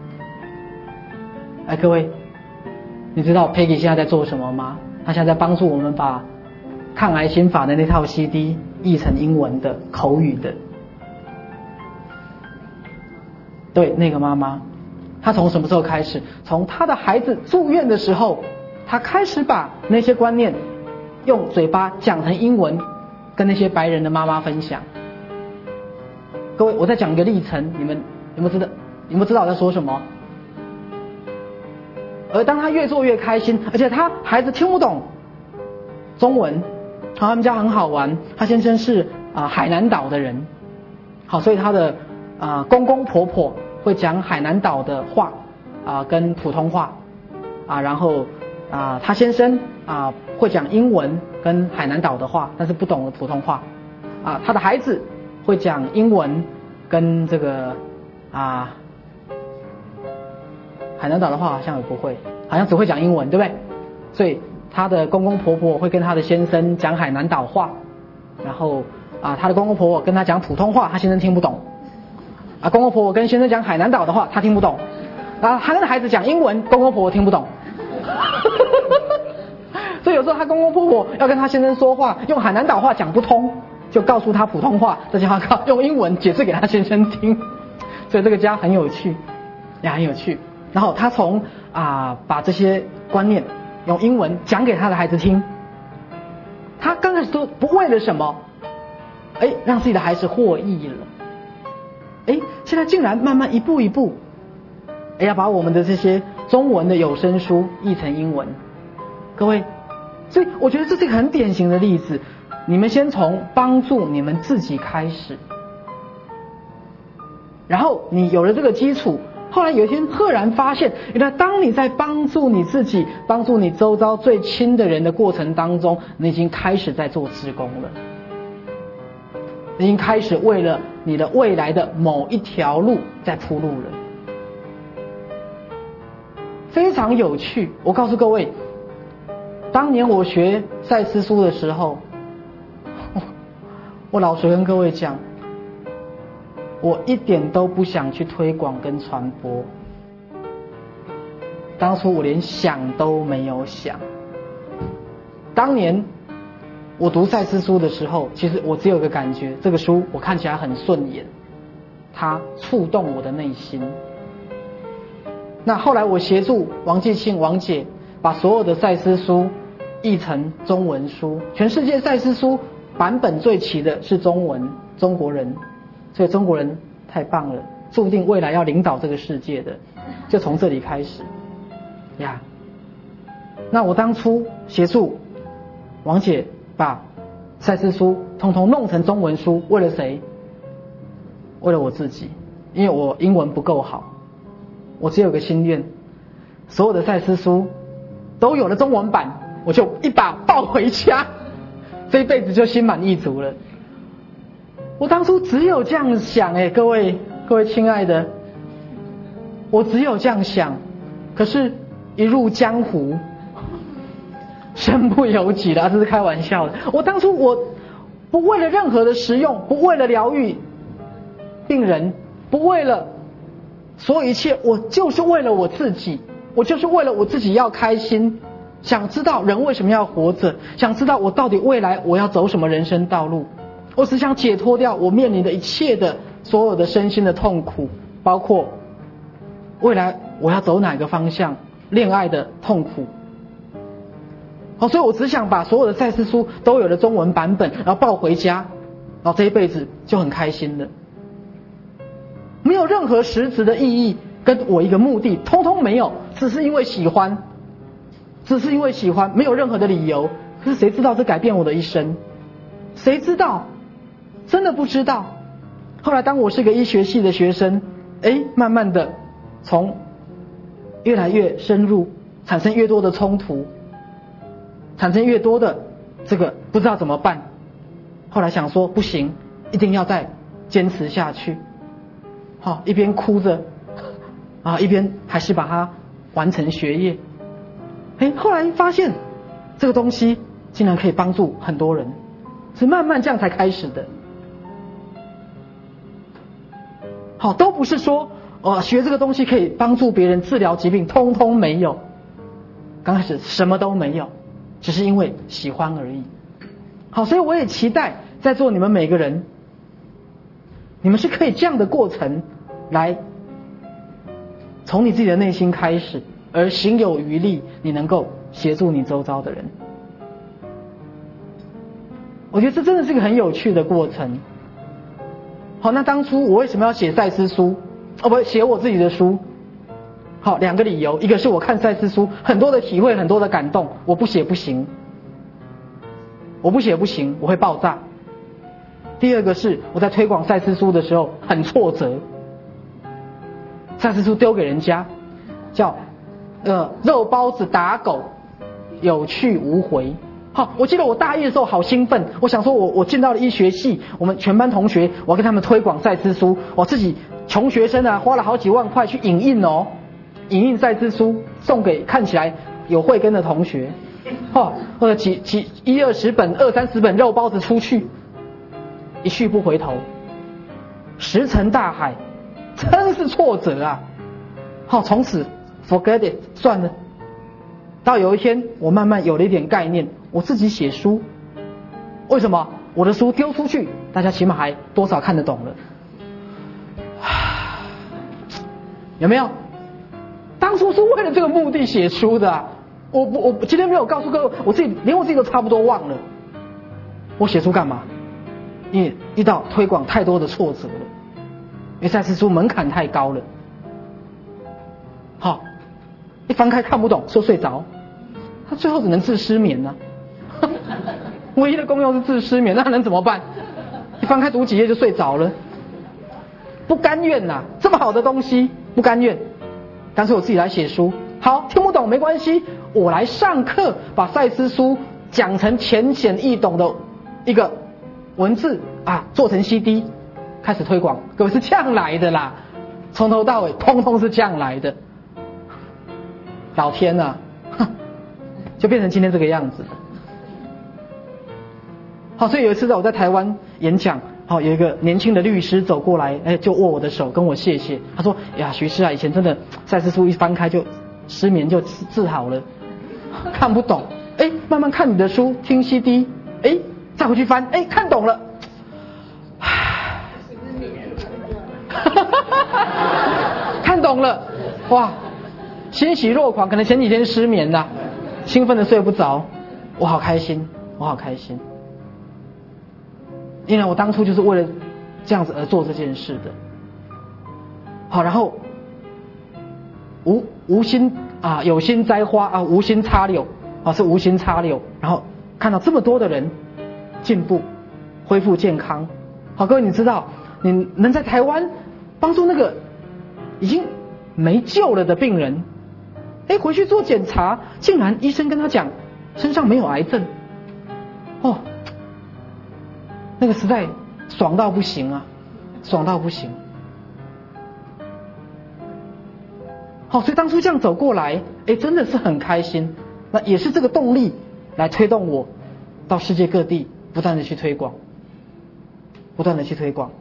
哎，各位，你知道 Peggy 现在在做什么吗？他现在在帮助我们把抗癌心法的那套 C D 译成英文的口语的。对，那个妈妈，她从什么时候开始？从她的孩子住院的时候，她开始把那些观念用嘴巴讲成英文，跟那些白人的妈妈分享。各位，我再讲一个历程，你们有没有知道？有没有知道我在说什么？而当他越做越开心，而且他孩子听不懂中文，好，他们家很好玩。他先生是啊、呃、海南岛的人，好，所以他的啊、呃、公公婆婆会讲海南岛的话啊、呃、跟普通话啊，然后啊、呃、他先生啊、呃、会讲英文跟海南岛的话，但是不懂的普通话啊，他的孩子会讲英文跟这个啊。海南岛的话好像也不会，好像只会讲英文，对不对？所以他的公公婆婆会跟他的先生讲海南岛话，然后啊，他的公公婆婆跟他讲普通话，他先生听不懂。啊，公公婆婆跟先生讲海南岛的话，他听不懂。然后他跟孩子讲英文，公公婆婆听不懂。所以有时候他公公婆婆要跟他先生说话，用海南岛话讲不通，就告诉他普通话，再叫他用英文解释给他先生听。所以这个家很有趣，也很有趣。然后他从啊、呃、把这些观念用英文讲给他的孩子听，他刚开始都不为了什么，哎，让自己的孩子获益了，哎，现在竟然慢慢一步一步，哎，要把我们的这些中文的有声书译成英文，各位，所以我觉得这是一个很典型的例子，你们先从帮助你们自己开始，然后你有了这个基础。后来有一天赫然发现，原来当你在帮助你自己、帮助你周遭最亲的人的过程当中，你已经开始在做志工了，已经开始为了你的未来的某一条路在铺路了，非常有趣。我告诉各位，当年我学赛斯书的时候，我老实跟各位讲，我一点都不想去推广跟传播，当初我连想都没有想。当年我读赛斯书的时候，其实我只有一个感觉，这个书我看起来很顺眼，它触动我的内心。那后来我协助王继庆王姐把所有的赛斯书译成中文书，全世界赛斯书版本最齐的是中文，中国人。所以中国人太棒了，注定未来要领导这个世界的，就从这里开始呀。那我当初协助王姐把赛斯书统统弄成中文书，为了谁？为了我自己，因为我英文不够好，我只有个心愿，所有的赛斯书都有了中文版，我就一把抱回家，这一辈子就心满意足了。我当初只有这样想，哎，各位各位亲爱的，我只有这样想。可是，一入江湖，身不由己了，这是开玩笑的。我当初我不为了任何的实用，不为了疗愈病人，不为了所有一切，我就是为了我自己，我就是为了我自己要开心，想知道人为什么要活着，想知道我到底未来我要走什么人生道路。我只想解脱掉我面临的一切的所有的身心的痛苦，包括未来我要走哪个方向，恋爱的痛苦。好，所以我只想把所有的赛斯书都有了中文版本，然后抱回家，然后这一辈子就很开心了。没有任何实质的意义，跟我一个目的，通通没有，只是因为喜欢，只是因为喜欢，没有任何的理由。可是谁知道这改变我的一生？谁知道？真的不知道。 后来当我是个医学系的学生，哎，慢慢的从越来越深入，产生越多的冲突，产生越多的这个不知道怎么办。后来想说不行，一定要再坚持下去。好，一边哭着啊，一边还是把它完成学业。哎，后来发现这个东西竟然可以帮助很多人，是慢慢这样才开始的。好，都不是说呃学这个东西可以帮助别人治疗疾病，通通没有。刚开始什么都没有，只是因为喜欢而已。好，所以我也期待在座你们每个人，你们是可以这样的过程来从你自己的内心开始，而行有余力，你能够协助你周遭的人。我觉得这真的是个很有趣的过程。好，那当初我为什么要写赛斯书？哦，不，写我自己的书。好，两个理由，一个是我看赛斯书很多的体会，很多的感动，我不写不行，我不写不行，我会爆炸。第二个是我在推广赛斯书的时候很挫折，赛斯书丢给人家，叫呃肉包子打狗，有去无回。好，我记得我大一的时候好兴奋，我想说我我进到了医学系，我们全班同学，我要跟他们推广赛斯书，我自己穷学生啊，花了好几万块去影印哦，影印赛斯书送给看起来有慧根的同学，哦，或者几几一二十本、二三十本肉包子出去，一去不回头，石沉大海，真是挫折啊！好，从此 forget it， 算了。到有一天，我慢慢有了一点概念，我自己写书。为什么？我的书丢出去，大家起码还多少看得懂了。有没有？当初是为了这个目的写书的、啊。我我我今天没有告诉各位，我自己连我自己都差不多忘了。我写书干嘛？因为遇到推广太多的挫折了，因为赛斯书门槛太高了。好，一翻开看不懂，就睡着。他最后只能治失眠呢、啊，唯一的功用是治失眠，那能怎么办？一翻开读几页就睡着了，不甘愿呐、啊，这么好的东西不甘愿，干脆我自己来写书。好，听不懂没关系，我来上课，把赛斯书讲成浅显易懂的一个文字啊，做成 C D， 开始推广。各位是这样来的啦，从头到尾通通是这样来的。老天啊！就变成今天这个样子。好，所以有一次在我在台湾演讲，好，有一个年轻的律师走过来，哎，就握我的手跟我谢谢。他说：“呀，徐师啊，以前真的赛斯书一翻开就失眠就治治好了，看不懂，哎，慢慢看你的书，听 C D， 哎，再回去翻，哎，看懂了，看懂了，哇，欣喜若狂，可能前几天失眠啦。”兴奋的睡不着，我好开心，我好开心，因为我当初就是为了这样子而做这件事的。好，然后无无心啊，有心栽花啊，无心插柳啊，是无心插柳。然后看到这么多的人进步、恢复健康。好，各位你知道，你能在台湾帮助那个已经没救了的病人。哎，回去做检查，竟然医生跟他讲身上没有癌症，哦，那个实在爽到不行啊，爽到不行。好，所以当初这样走过来，哎，真的是很开心。那也是这个动力来推动我到世界各地不断的去推广，不断的去推广。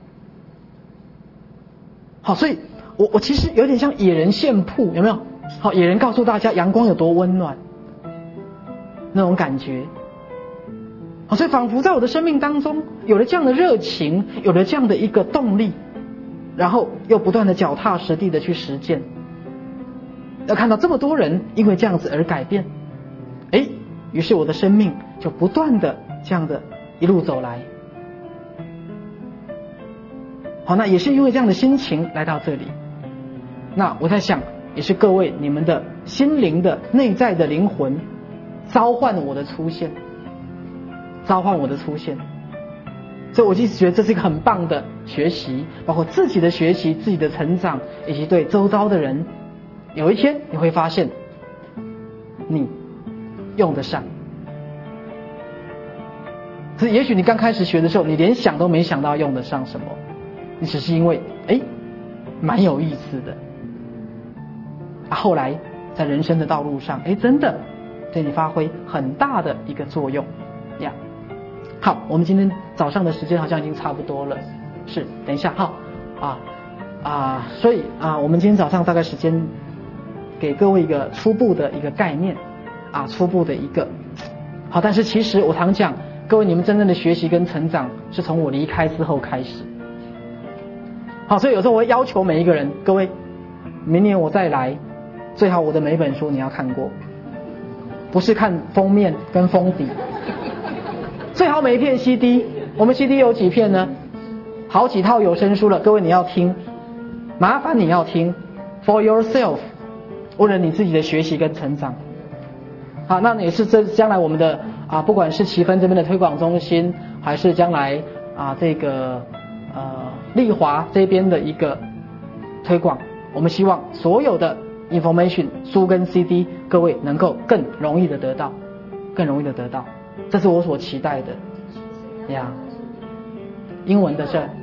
好，所以我我其实有点像野人献曝，有没有？好，野人告诉大家阳光有多温暖，那种感觉。好，所以仿佛在我的生命当中有了这样的热情，有了这样的一个动力，然后又不断的脚踏实地的去实践。要看到这么多人因为这样子而改变，哎，于是我的生命就不断的这样的一路走来。好，那也是因为这样的心情来到这里。那我在想，也是各位你们的心灵的内在的灵魂召唤我的出现，召唤我的出现。 所以我一直觉得这是一个很棒的学习，包括自己的学习、自己的成长，以及对周遭的人。有一天你会发现，你用得上。是也许你刚开始学的时候，你连想都没想到用得上什么，你只是因为哎，蛮有意思的。啊，后来在人生的道路上，哎，真的对你发挥很大的一个作用呀。好，我们今天早上的时间好像已经差不多了，是，等一下，好，啊啊，所以啊，我们今天早上大概时间给各位一个初步的一个概念，啊，初步的一个，好，但是其实我常讲，各位你们真正的学习跟成长是从我离开之后开始。好，所以有时候我会要求每一个人，各位，明年我再来，最好我的每一本书你要看过，不是看封面跟封底，最好每一片 C D， 我们 C D 有几片呢？好几套有声书了，各位你要听，麻烦你要听 ，for yourself， 为了你自己的学习跟成长。好，那也是这将来我们的啊，不管是奇芬这边的推广中心，还是将来啊这个呃丽华这边的一个推广，我们希望所有的 information 书跟 C D， 各位能够更容易的得到，更容易的得到，这是我所期待的呀。英文的事儿，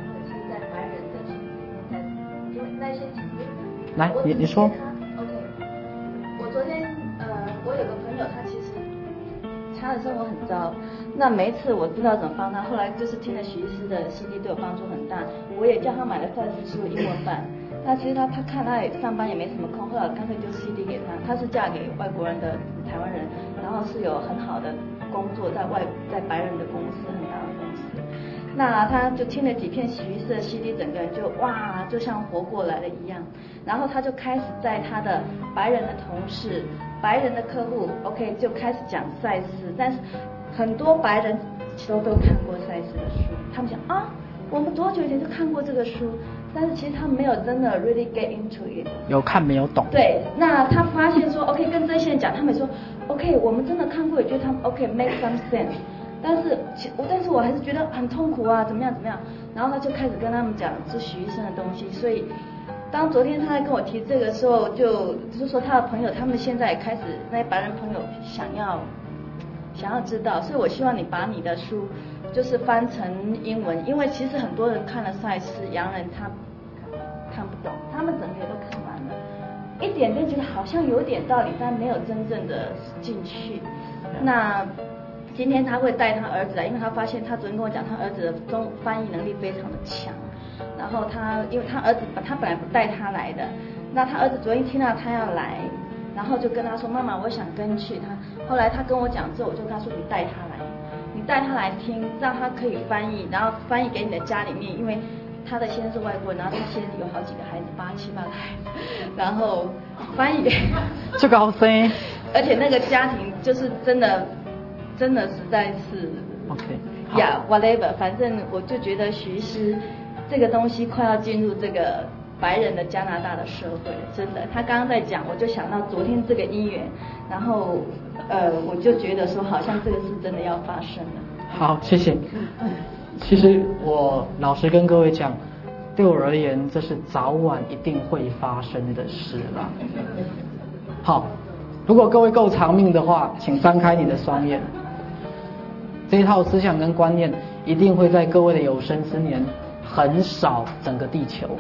来，你你说。 OK， 我昨天呃，我有个朋友，他其实他的生活很糟，那每一次我不知道怎么帮他，后来就是听了徐医师的 C D 对我帮助很大，我也叫他买了赛斯书英文版。那其实他他看他也上班也没什么空，后来干脆就 C D 给他。他是嫁给外国人的台湾人，然后是有很好的工作，在外在白人的公司，很大的公司。那他就听了几片徐医师的 C D， 整个人就哇，就像活过来了一样。然后他就开始在他的白人的同事、白人的客户 ，OK， 就开始讲赛斯。但是很多白人其实都看过赛斯的书，他们讲啊，我们多久以前就看过这个书，但是其实他们没有真的 really get into it， 有看没有懂。 对，那他发现说 ，OK， 跟这些人讲，他们说 ，OK， 我们真的看过，也觉得他们 OK make some sense。但是，我但是我还是觉得很痛苦啊，怎么样怎么样？然后他就开始跟他们讲是许医生的东西。所以，当昨天他在跟我提这个时候，就就是说他的朋友，他们现在也开始那些白人朋友想要想要知道。所以我希望你把你的书就是翻成英文，因为其实很多人看了赛斯洋人他看不懂，他们整个都看完了，一点点觉得好像有点道理，但没有真正的进去。那今天他会带他儿子来，因为他发现他昨天跟我讲，他儿子的中翻译能力非常的强。然后他因为他儿子他本来不带他来的，那他儿子昨天听到他要来，然后就跟他说妈妈我想跟去。他后来他跟我讲之后，我就跟他说你带他来，你带他来听，让他可以翻译，然后翻译给你的家里面，因为他的先生是外国人，然后他先生有好几个孩子，八七八个孩子，然后翻译给这个好声， 而且那个家庭就是真的。真的实在是 OK 呀、yeah, whatever， 反正我就觉得徐医师这个东西快要进入这个白人的加拿大的社会了，真的。他刚刚在讲，我就想到昨天这个因缘，然后呃，我就觉得说好像这个是真的要发生了。 好，谢谢。其实我老实跟各位讲，对我而言，这是早晚一定会发生的事啦。好，如果各位够长命的话，请张开你的双眼。这一套思想跟观念一定会在各位的有生之年横扫整个地球。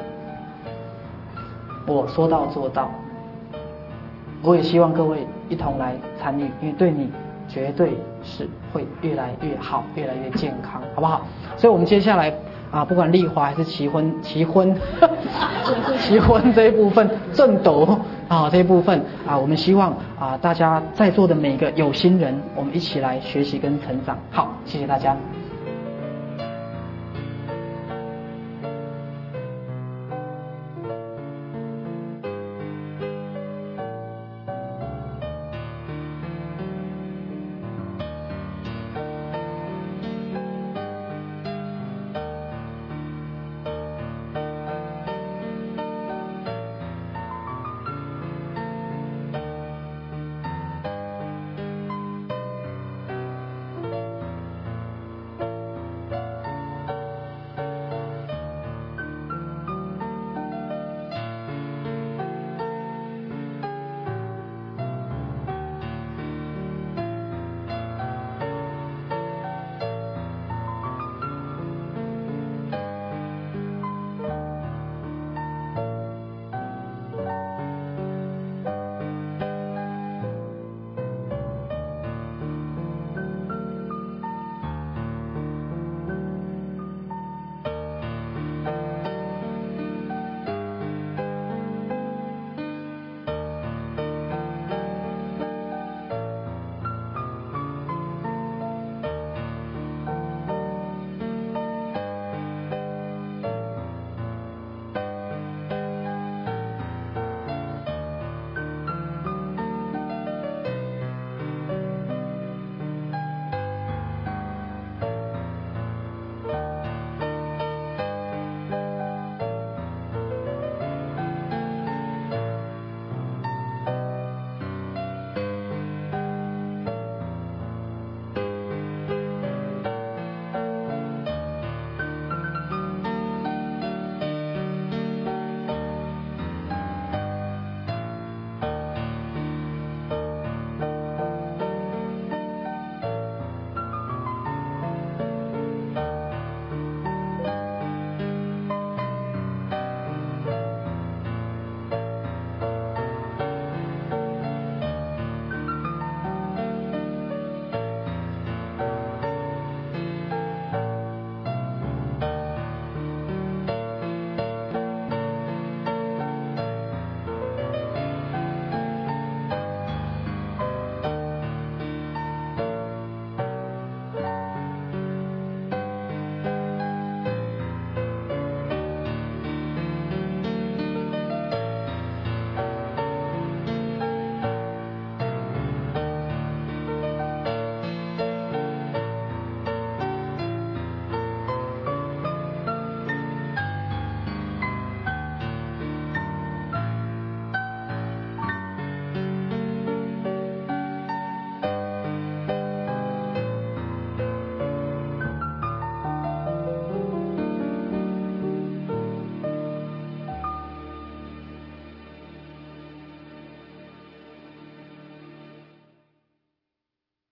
我说到做到，我也希望各位一同来参与，因为对你绝对是会越来越好，越来越健康，好不好？所以我们接下来啊，不管丽华还是奇婚，奇婚，奇婚这一部分正斗啊这一部分啊，我们希望啊大家在座的每个有心人，我们一起来学习跟成长。好，谢谢大家。